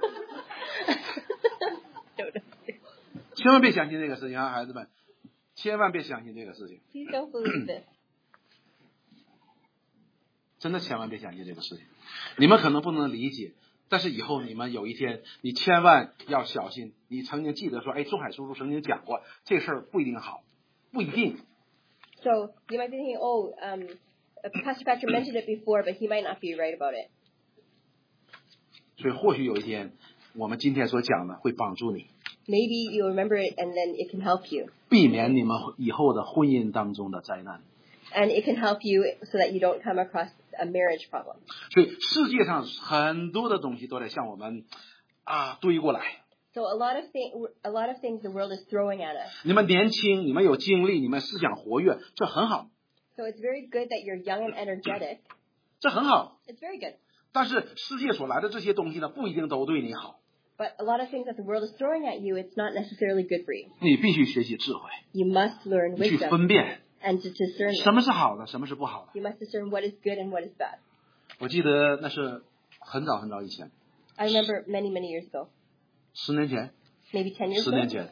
千万别相信这个事情啊，孩子们，千万别相信这个事情。 Please don't believe this. 真的千万别相信这个事情。你们可能不能理解，但是以后你们有一天，你千万要小心。你曾经记得说，哎，仲海叔叔曾经讲过，这事儿不一定好，不一定。 So you might be thinking, oh, Pastor Patrick mentioned it before, but he might not be right about it. 所以或许有一天，我们今天所讲的会帮助你， Maybe you'll remember it and then it can help you. 避免你们以后的婚姻当中的灾难。 And it can help you so that you don't come across a marriage problem. 所以世界上很多的东西都在向我们堆过来。 So a lot of things the world is throwing at us. 你们年轻，你们有精力，你们思想活跃，这很好， So it's very good that you're young and energetic. 这很好。 It's very good. 但是世界所来的这些东西呢，不一定都对你好。 But a lot of things that the world is throwing at you, it's not necessarily good for you. 你必须学习智慧， You must learn 你去 wisdom 分辨 and to discern 什 it. 么是好的，什么是不好的。 You must discern what is good and what is bad. 我记得那是很早很早以前， I remember many, many years ago, 10年前， maybe 10 years 10年 ago. 前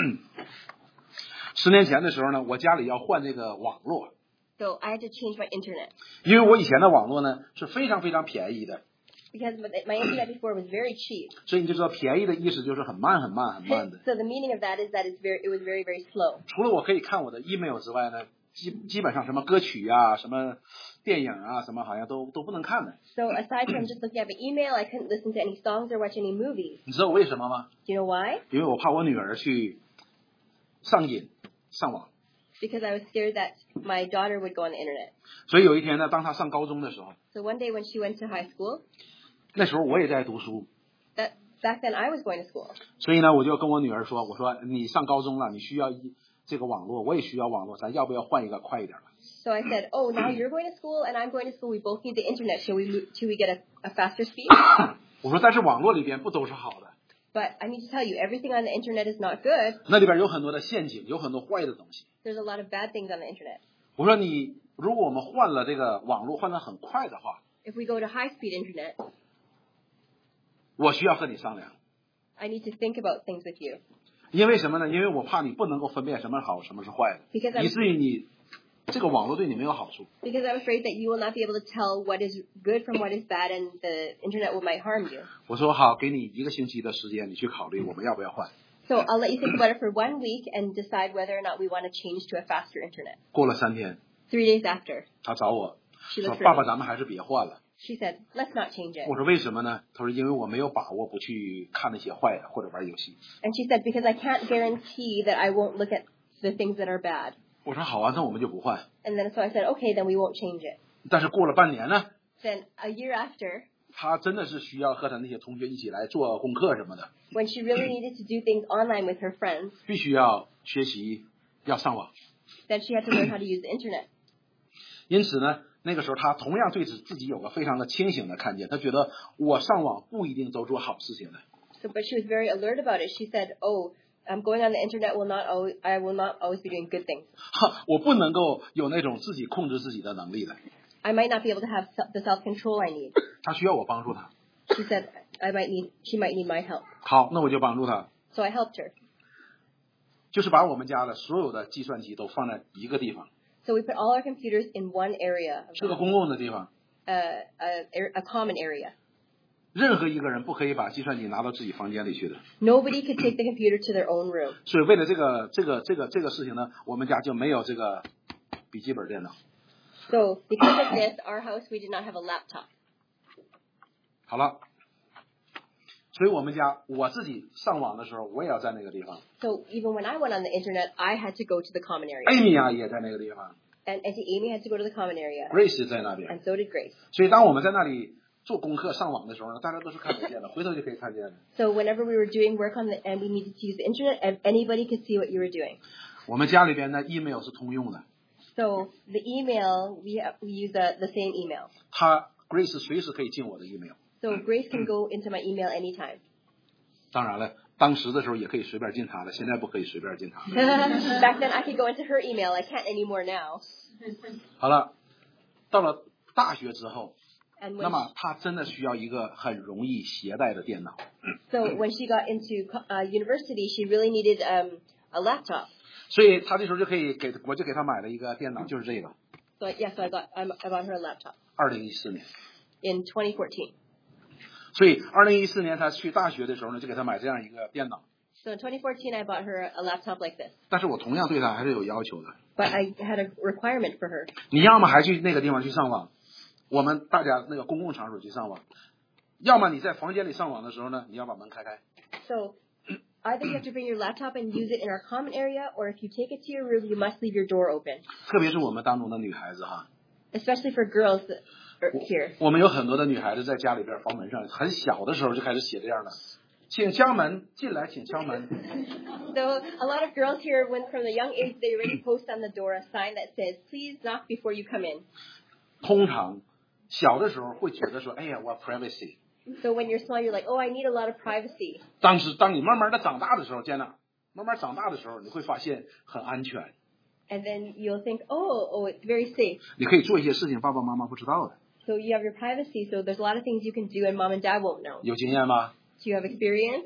，10年前的时候呢，我家里要换这个网络， So I had to change my internet. 因为我以前的网络呢是非常非常便宜的， Because my internet before was very cheap. 所以你就知道便宜的意思就是很慢很慢很慢的。 So the meaning of that is that it was very, very slow. 除了我可以看我的 email 之外呢，基本上什么歌曲啊、什么电影啊、什么好像都不能看的。 So aside from just looking at my email, I couldn't listen to any songs or watch any movies. 你知道为什么吗？ Do you know why? 因为我怕我女儿去上瘾上网。 Because I was scared that my daughter would go on the internet. 所以有一天呢，当她上高中的时候， So one day when she went to high school, 那时候我也在读书， back then I was going to school. 所以呢，我就跟我女儿说，我说你上高中了，你需要这个网络，我也需要网络，咱要不要换一个快一点的？ So I said, oh, now you're going to school and I'm going to school. We both need the internet. Shall we get a faster speed? 我说但是网络里边不都是好的， But I need to tell you, everything on the internet is not good. 那里边有很多的陷阱，有很多坏的东西。 There's a lot of bad things on the internet. 我说如果我们换了这个网络换得很快的话， If we go to high-speed internet, 我需要和你商量。 I need to think about things with you. 因为什么呢？因为我怕你不能够分辨什么是好，什么是坏的， Because I'm- 以至于你这个网络对你没有好处。 Because I'm afraid that you will not be able to tell what is good from what is bad, and the internet might harm you. 我说好，给你1个星期的时间，你去考虑我们要不要换。 So I'll let you think about it for 1 week and decide whether or not we want to change to a faster internet. 过了3天， 3 days after, 他找我 she 说：“ looked 爸爸， for me. 咱们还是别换了。 She said, let's not change ” it. 我说：“为什么呢？”他说：“因为我没有把握不去看那些坏的或者玩游戏。 And she said, because I can't guarantee that I won't look at the things that are bad. ” 我说：“好啊，那我们就不换。 And then so I said, okay, then we won't change it. ” 但是过了半年呢， Then a year after, 他真的是需要和他那些同学一起来做功课什么的， when she really needed to do things online with her friends, 必须要学习，要上网。 then she had to learn how to use the internet. 因此呢，那个时候他同样对自己有个非常的清醒的看见，他觉得我上网不一定都做好事情的。 So, but she was very alert about it. She said, oh, going on the internet I will not always be doing good things. 我不能够有那种自己控制自己的能力的， I might not be able to have the self-control I need. 他需要我帮助他。 She said, she might need my help. 好，那我就帮助他， So I helped her. 就是把我们家的所有的计算机都放在一个地方， So we put all our computers in one area, 是个公共的地方， a common area. 任何一个人不可以把计算机拿到自己房间里去的。 Nobody could take the computer to their own room. 所以为了这个事情呢，我们家就没有这个笔记本电脑。 So because of this, our house, we did not have a laptop. 好了，所以我们家我自己上网的时候，我也要在那个地方。 So even when I went on the internet, I had to go to the common area. 艾米亚也在那个地方 And Auntie Amy had to go to the common area. ，Grace 在那边。 And so did Grace. 所以当我们在那里做功课、上网的时候呢，大家都是看得见的，回头就可以看见的。 So whenever we were doing work and we needed to use the internet, anybody could see what you were doing. 我们家里边的 email 是通用的， So the email, we use the same email. Grace 随时可以进我的 email。 So Grace can go into my email anytime. 当然了，当时的时候也可以随便进她的，现在不可以随便进她。 Back then I could go into her email. I can't anymore now. 好了，到了大学之后， And 那么她真的需要一个很容易携带的电脑。 so when she got into university, she really needed a laptop. 所以她这时候就可以我就给她买了一个电脑，就是这个。 So I bought her a laptop. 2014年。 in 2014. 所以2014年他去大学的时候呢，就给他买这样一个电脑。 So in 2014, I bought her a laptop like this. 但是我同样对他还是有要求的。 But I had a requirement for her. 你要么还去那个地方去上网，我们大家那个公共场所去上网，要么你在房间里上网的时候呢，你要把门开开。 So either you have to bring your laptop and use it in our common area, or if you take it to your room, you must leave your door open. 特别是我们当中的女孩子哈， Especially for girls here. 我们有很多的女孩子在家里边房门上很小的时候就开始写这样的，请敲门，进来请敲门。 So a lot of girls here, when from a young age, they already post on the door a sign that says, "Please knock before you come in." 通常小的时候会觉得说，哎呀，我 privacy。 So when you're small, you're like, "Oh, I need a lot of privacy." 当你慢慢的长大的时候，见到慢慢长大的时候，你会发现很安全， And then you'll think, "Oh, it's very safe." 你可以做一些事情爸爸妈妈不知道的。 So you have your privacy. So there's a lot of things you can do, and mom and dad won't know. 有经验吗？ Do you have experience?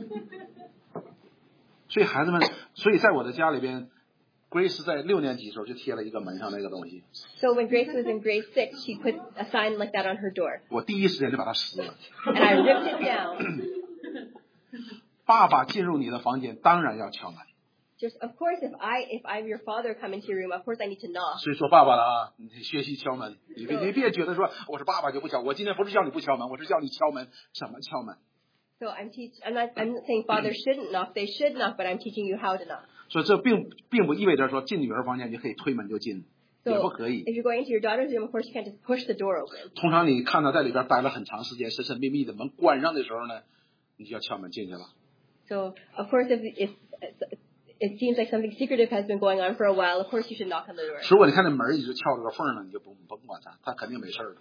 所以孩子们，所以在我的家里边，Grace 在6年级的时候就贴了一个门上那个东西， So when Grace was in grade 6, she put a sign like that on her door. 我第一时间就把它撕了。 And I ripped it down. 爸爸进入你的房间，当然要敲门。 Just, of course, if I'm your father come into your room, of course I need to knock. 所以说爸爸了啊，你学习敲门，你别觉得说我是爸爸就不敲，我今天不是叫你不敲门，我是叫你敲门，怎么敲门？ So I'm not saying fathers shouldn't knock. They should knock, but I'm teaching you how to knock. 所以这并不意味着说进女儿房间就可以推门就进，也不 So 可以。 if you're going into your daughter's room, of course you can't just push the door open. 通常你看到在里边待了很长时间，神神秘秘的，门关上的时候呢，你就要敲门进去了。 So of course, if it seems like something secretive has been going on for a while, of course you should knock on the door. 如果你看那门一直撬着个缝呢，你就不管它，它肯定没事儿的。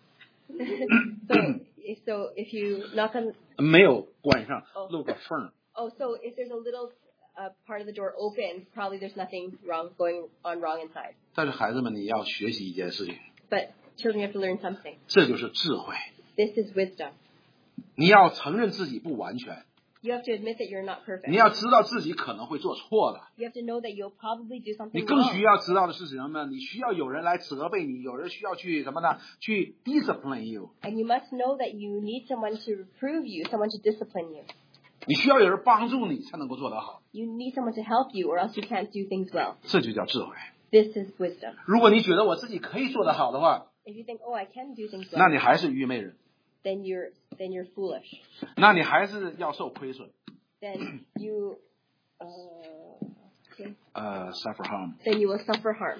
So if you knock on 没有关上，露个缝。 so if there's a little part of the door open, probably there's nothing going on wrong inside. 但是孩子们，你要学习一件事情， But children have to learn something. 这就是智慧。 This is wisdom. 你要承认自己不完全， You have to admit that you're not 你 perfect. 要知道自己可能会做错的。 You have to know that you'll probably do 你 something 更需 wrong. 要知道的是什么呢？你需要有人来责备你，有人需要去什么呢？去 discipline you。 And you must know that you need someone to reprove you, someone to discipline you. 你需要有人帮助你才能够做得好， You need someone to help you, or else you can't do things well. 这就叫智慧。 This is wisdom. 如果你觉得我自己可以做得好的话， If you think, oh, I can do things 那 well, 你还是愚昧人， then you're foolish. 那你还是要受亏损。 Then you suffer harm。 then you will suffer harm.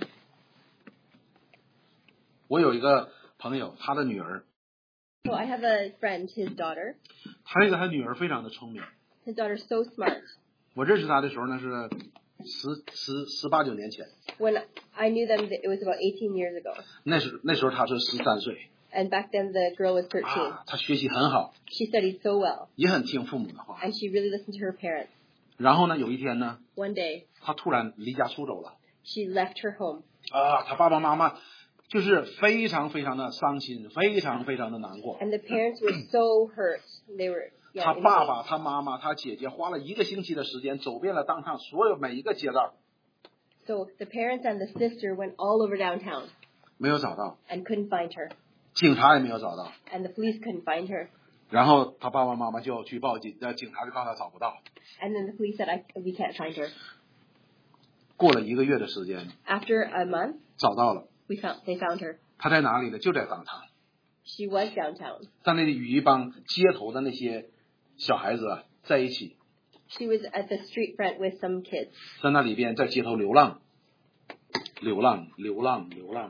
我有一个朋友，他的女儿， So I have a friend, his daughter. 他女儿非常的聪明。 His daughter's so smart. 我认识他的时候呢是18、19年前， When I knew them, it was about 18 years ago. 那时候他是13岁， And back then the girl was 13. 他学习很好， She studied so well, 也很听父母的话。 and she really listened to her parents. 然后呢，有一天呢， One day, 他突然离家出走了。 she left her home. 他爸爸妈妈就是非常非常的伤心，非常非常的难过。 And the parents were so hurt. They were, 他 in 爸 pain. 爸、他妈妈、他姐姐花了1个星期的时间，走遍了当趟所有每一个街道， So the parents and the sister went all over downtown 没有找到， and couldn't find her. 警察也没有找到。 And the police couldn't find her. 然后他爸爸妈妈就去报警，警察就告诉他找不到。 And then the police said, we can't find her. 过了1个月的时间， After a month, 找到了。 they found her. 他在哪里呢？就在当趟， She was downtown. 在那里与一帮街头的那些小孩子在一起， She was at the street front with some kids. 在那里边在街头流浪，流浪，流浪，流浪，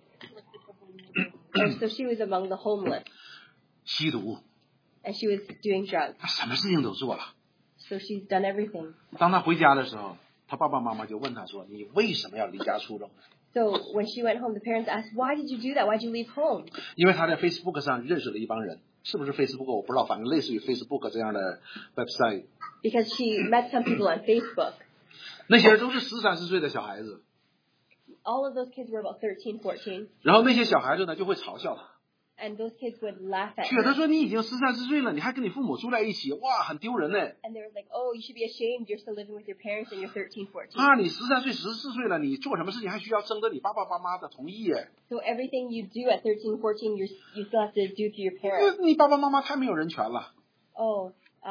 And so she was among the homeless. 吸毒， And she was doing drugs. 他什么事情都做了。 So she's done everything. 当他回家的时候，他爸爸妈妈就问他说：“你为什么要离家出走呢？” So when she went home, the parents asked, why did you do that? Why did you leave home? 因为他在 Facebook 上认识了一帮人，是不是 Facebook 我不知道，反正类似于 Facebook 这样的 website。 Because she met some people on Facebook. 那些人都是13、14岁的小孩子， All of those kids were about 13, 14. 然后那些小孩子呢就会嘲笑他， And those kids would laugh at 觉得 her. 说你已经13、14岁了，你还跟你父母住在一起，哇，很丢人呢。 And they were like, oh, you should be ashamed. You're still living with your parents and you're 13, 14. 啊，你13岁、14岁了，你做什么事情还需要征得你爸爸妈妈的同意耶？ So everything you do at 13, 14, you still have to do to your parents. 你爸爸妈妈太没有人权了。 Oh,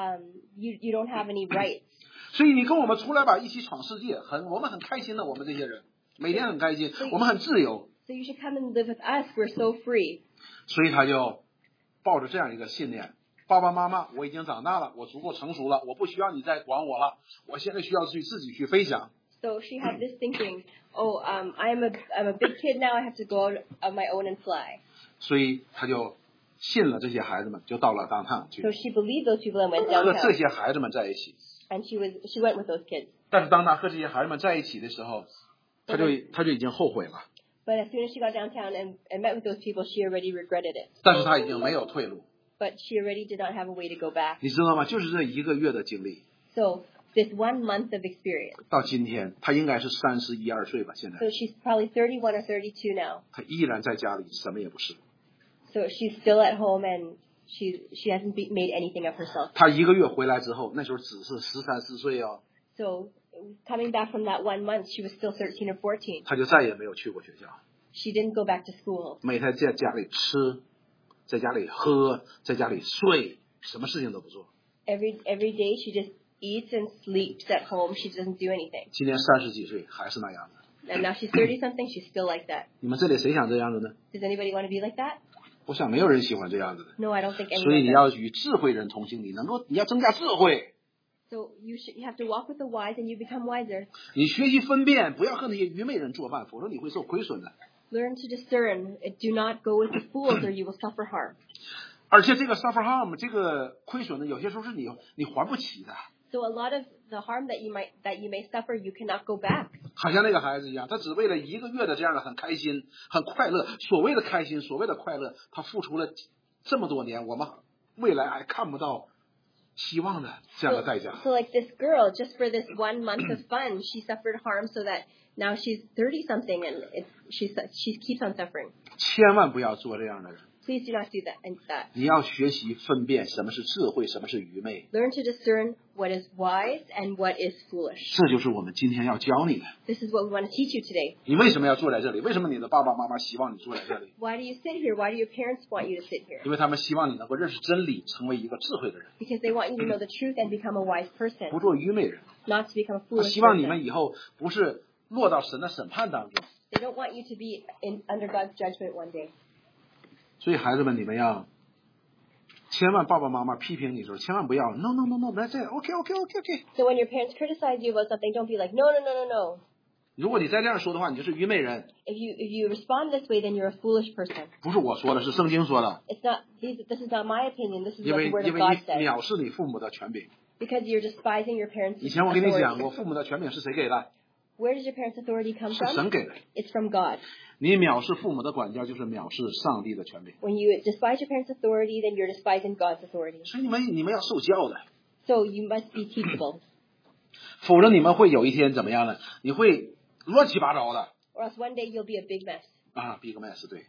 you don't have any rights. 所以你跟我们出来吧，一起闯世界，我们很开心的，我们这些人每天很开心，我们很自由。 So you should come and live with us. We're so free. 所以他就抱着这样一个信念，爸爸妈妈，我已经长大了，我足够成熟了，我不需要你再管我了，我现在需要自己去飞翔。 So she had this thinking, oh, I'm a big kid now. I have to go out on my own and fly. 所以他就信了这些孩子们，就到了downtown去 So she believed those people and went 和这 downtown. 些孩子们在一起。 And she went with those kids. 但是当他和这些孩子们在一起的时候，他就已经后悔了， But as soon as she got downtown and met with those people, she already regretted it. 但是他已经没有退路。 But she already did not have a way to go back. 你知道吗？就是这1个月的经历， So this 1 month of experience. 到今天他应该是31、2岁吧，现在 So she's probably 31 or 32 now. 他依然在家里什么也不是。 So she's still at home and she hasn't made anything of herself. 他1个月回来之后，那时候只是13、14岁哦， So coming back from that 1 month, she was still 13 or 14. 他就再也没有去过学校， She didn't go back to school. 每天在家里吃，在家里喝，在家里睡，什么事情都不做。 Every day she just eats and sleeps at home. She doesn't do anything. 今年30几岁还是那样的。 And now she's 30 something. She's still like that. 你们这里谁想这样的呢？ Does anybody want to be like that? 我想没有人喜欢这样子的。 No, I don't think 所以 anyone 你 does. 要与智慧人同行，你要增加智慧， So you have to walk with the wise and you become wiser. 你学习分辨，不要和那些愚昧人作伴，否则你会受亏损的。 Learn to discern. Do not go with the fools or you will suffer harm. 而且这个 suffer harm 这个亏损呢，有些时候是你还不起的。 So a lot of the harm that you may suffer, you cannot go back. 好像那个孩子一样，他只为了1个月的这样的很开心、很快乐，所谓的开心、所谓的快乐，他付出了这么多年，我们未来还看不到希望的这样的代价。 So like this girl, just for this 1 month of fun, she suffered harm so that now she's 30 something and she keeps on suffering. 千万不要做这样的人。 Please do not do that. 你要学习分辨什么是智慧，什么是愚昧。 Learn to discern what is wise and what is foolish. 这就是我们今天要教你的。 This is what we want to teach you today. 你为什么要坐在这里？为什么你的爸爸妈妈希望你坐在这里？ Why do you sit here? Why do your parents want you to sit here? 因为他们希望你能够认识真理，成为一个智慧的人， Because they want you to know the truth and become a wise person, 不做愚昧人。 not to become a 他 foolish 希望你 person. 们以后不是落到神的审判当中。 They don't want you to be under God's judgment one day. 所以孩子们，你们要千万爸爸妈妈批评你的时候，千万不要 no no no no that's it OK OK OK OK。 So when your parents criticize you about something, don't be like, no, no, no, no, no. 如果你再这样说的话，你就是愚昧人。 If you respond this way, then you're a foolish person. 不是我说的，是圣经说的。 It's not. This is not my opinion. This is 因 what 为 the Word 因 of 为 God 你 says. 藐视你父母的权柄。 Because you're despising your parents' 以前我跟你讲过， authority. 父母的权柄是谁给的？ Where does your parents' authority come 是 from? 神给的。 It's from God. 你藐视父母的管教，就是藐视上帝的权柄。 When you despise your parents' authority, then you're despising God's authority. 所以你们要受教的， So you must be teachable, 否则你们会有一天怎么样呢？你会乱七八糟的 or else one day you'll be a big mess. 啊！big mess 对。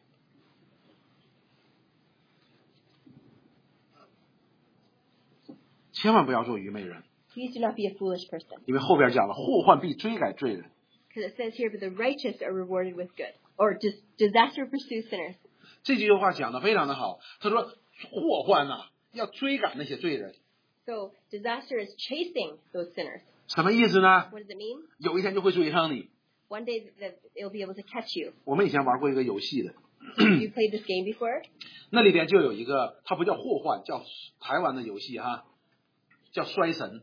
千万不要做愚昧人， Please do not be a foolish person. 因为后边讲了，祸患必追赶罪人。 Because it says here, but the righteous are rewarded with good. Or disaster pursues sinners. 这句话讲的非常的好，他说祸患呐、要追赶那些罪人， So disaster is chasing those sinners. 什么意思呢？ What does it mean? 有一天就会追上你。 One day it'll be able to catch you. 我们以前玩过一个游戏的， You played this game before? 那里边就有一个，它不叫祸患，叫台湾的游戏哈，叫摔神，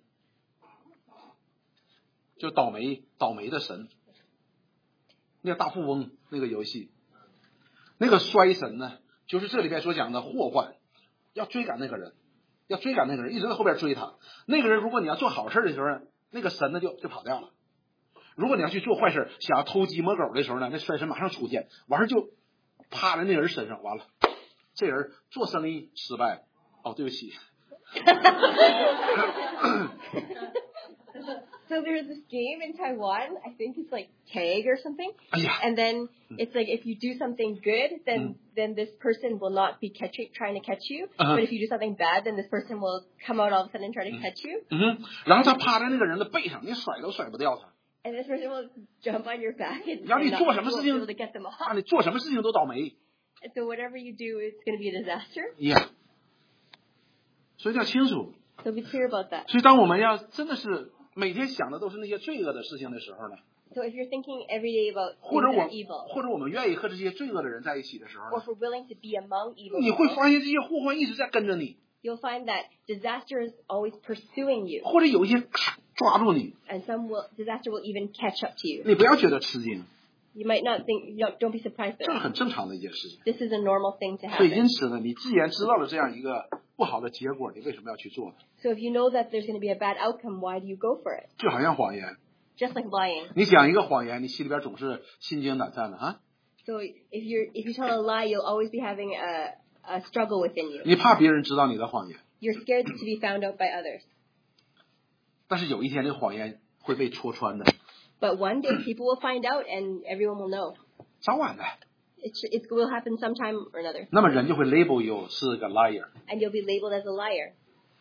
就倒霉的神。那个大富翁那个游戏，那个摔神呢，就是这里边所讲的祸患，要追赶那个人，一直在后边追他。那个人如果你要做好事的时候，那个神呢就跑掉了。如果你要去做坏事，想要偷鸡摸狗的时候呢，那摔神马上出现，完事就趴在那人身上，完了，这人做生意失败。哦，对不起。 So there's this game in Taiwan, I think it's like tag or something. 哎呀， And then it's like if you do something good, then this person will not be trying to catch you. Uh-huh. But if you do something bad, then this person will come out all of a sudden and try to catch you. 然后他趴在那个人的背上，你甩都甩不掉他。 And this person will jump on your back and 然后你 not 做什么 be 事情 able to get them off. 啊，你做什么事情都倒霉。 And so whatever you do, it's going to be a disaster. Yeah. 所以要清楚。 So be clear about that. 所以当我们要真的是每天想的都是那些罪恶的事情的时候呢， So if you're thinking every day about 或 things 者 that 我 are evil, 或者我们愿意和这些罪恶的人在一起的时候 or 呢， if we're willing to be among evil 你会 people, 发现这些祸患一直在跟着你， you'll find that disaster is always pursuing you. 或者有一些咔抓住你， And disaster will even catch up to you. 你不要觉得吃惊， You might not think, don't be surprised 这是 that 很正常的一件事情。 this is a normal thing to 所以 happen. 因此呢，你既然知道了这样一个不好的结果，你为什么要去做呢？ So if you know that there's going to be a bad outcome, why do you go for it? 就好像谎言， Just like lying. 你讲一个谎言，你心里边总是心惊胆战的啊， So if you tell a lie, you'll always be having a struggle within you. 你怕别人知道你的谎言， You're scared to be found out by others. 但是有一天这个谎言会被戳穿的， But one day people will find out and everyone will know. 早晚的。 It will happen sometime or another. 那么人就会 label you 是个 liar。 And you'll be labeled as a liar.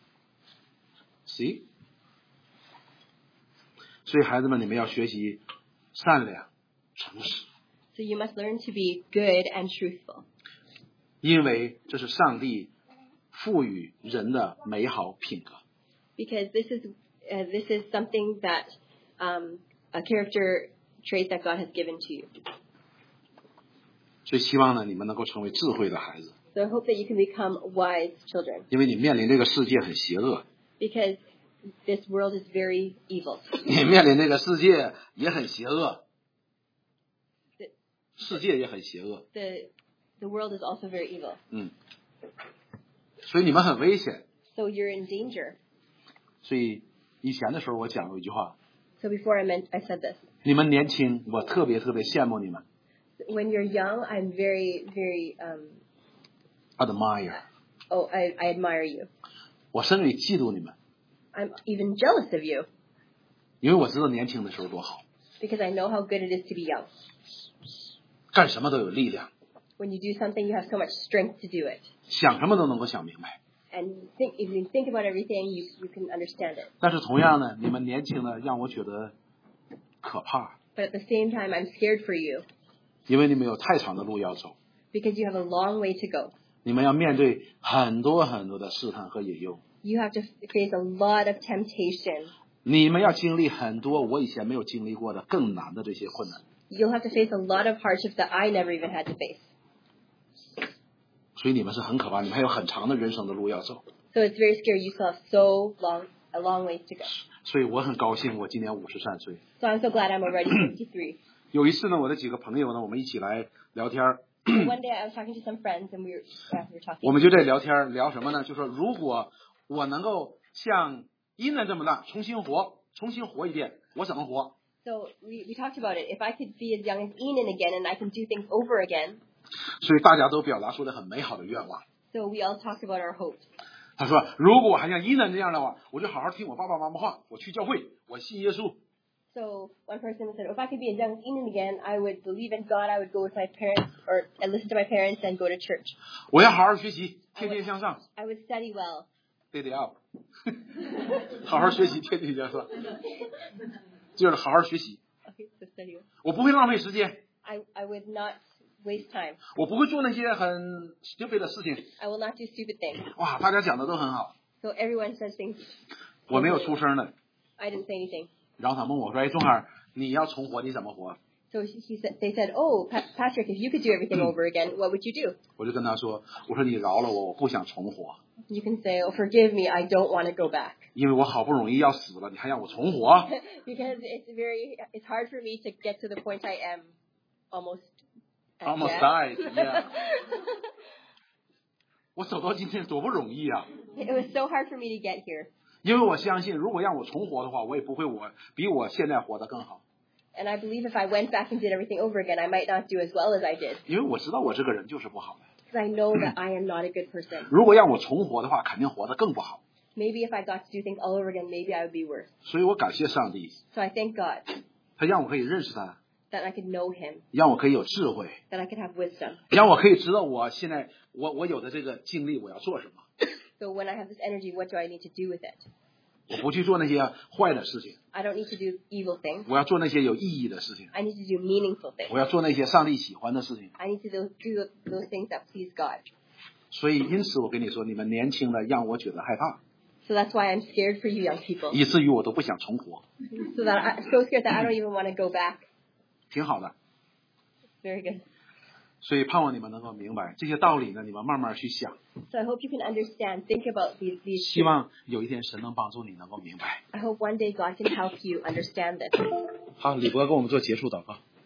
See？ 所以孩子们，你们要学习善良、诚实， So you must learn to be good and truthful. 因为这是上帝赋予人的美好品格。 Because this is something that a character trait that God has given to you. 所以希望呢，你们能够成为智慧的孩子， So I hope that you can become wise children. 因为你面临这个世界很邪恶， Because this world is very evil. 你面临这个世界也很邪恶，世界也很邪恶， The world is also very evil. 所以你们很危险。 So you're in danger. 所以以前的时候我讲过一句话， So before I said this. 你们年轻，我特别特别羡慕你们 When you're young, I'm very, very, ，admire， I admire you. 我甚至于嫉妒你们， I'm even jealous of you 因为我知道年轻的时候多好， because I know how good it is to be young. 干什么都有力量， When you do something, you have so much strength to do it. 想什么都能够想明白。 And if you think about everything, you can understand it. 但是同样呢，你们年轻的让我觉得可怕， But at the same time, I'm scared for you 因为你们有太长的路要走， because you have a long way to go. 你们要面对很多很多的试探和引诱， You have to face a lot of temptation. 你们要经历很多我以前没有经历过的更难的这些困难， You'll have to face a lot of hardships that I never even had to face. 所以你们是很可怕，你们还有很长的人生的路要走。 So it's very scary. You still have a long ways to go. 所以我很高興，我今年53歲。 So I'm so glad I'm already 53. 有一次呢，我的几个朋友呢，我們一起來聊天兒。 So one day I was talking to some friends and we were talking. 我們就在聊天，聊什麼呢？就說如果我能夠像伊人這麼大，重新活一遍，我怎麼活？ So we talked about it. If I could be as young as Enan again and I can do things over again. 所以大家都表達出了很美好的願望。 So we all talked about our hopes. 他說，如果我還像伊人這樣的話，我就好好聽我爸爸媽媽話，我去教會，我信耶穌。 So one person said, if I could be as young as Enan again, I would believe in God. I would go with my parents and listen to my parents and go to church. 我要好好學習，天天向上。 I would study well. Stay up， 好好學習，天天向上，就是好好學習。 Okay, so study well. 我不會浪費時間， I would not waste time. 我不會做那些很 stupid 的事情。 I will not do stupid things. 哇，大家講的都很好， So everyone says things. 我沒有出聲的。 I didn't say anything. 然後他問我說：“哎，鐘海，你要重活，你怎麼活 So they said, oh, Patrick, if you could do everything over again, what would you do?？” 我就跟他說：“我說你饒了我，我不想重活， You can say, oh, forgive me, I don't want to go back. 因為我好不容易要死了，你還讓我重活？ Because it's hard for me to get to the point I am almost Almost death. died, yeah. 我走到今天多不容易啊！ It was so hard for me to get here. 因為我相信，如果讓我重活的話，我也不會比我現在活得更好。 And I believe if I went back and did everything over again, I might not do as well as I did. 因為我知道我這個人就是不好的。 Because I know that I am not a good person. 如果讓我重活的話，肯定活得更不好。 Maybe if I got to do things all over again, maybe I would be worse. 所以我感谢上帝， So I thank God 他让我可以认识他， that I could know Him, 让我可以有智慧， that I could have wisdom. 让我可以知道我现在我有的这个经历我要做什么， So when I have this energy, what do I need to do with it? 我不去做那些坏的事情， I don't need to do evil things. 我要做那些有意义的事情， I need to do meaningful things. 我要做那些上帝喜欢的事情。 I need to do those things that please God. 所以因此我跟你说，你们年轻的让我觉得害怕， So that's why I'm scared for you young people. 以至于我都不想重活。 So scared that I don't even want to go back. 挺好的， Very good. 所以盼望你们能够明白这些道理呢，你们慢慢去想， So I hope you can understand, think about these 希望有一天神能帮助你能够明白。 I hope one day God can help you understand this. 好，李博跟我们做结束祷告。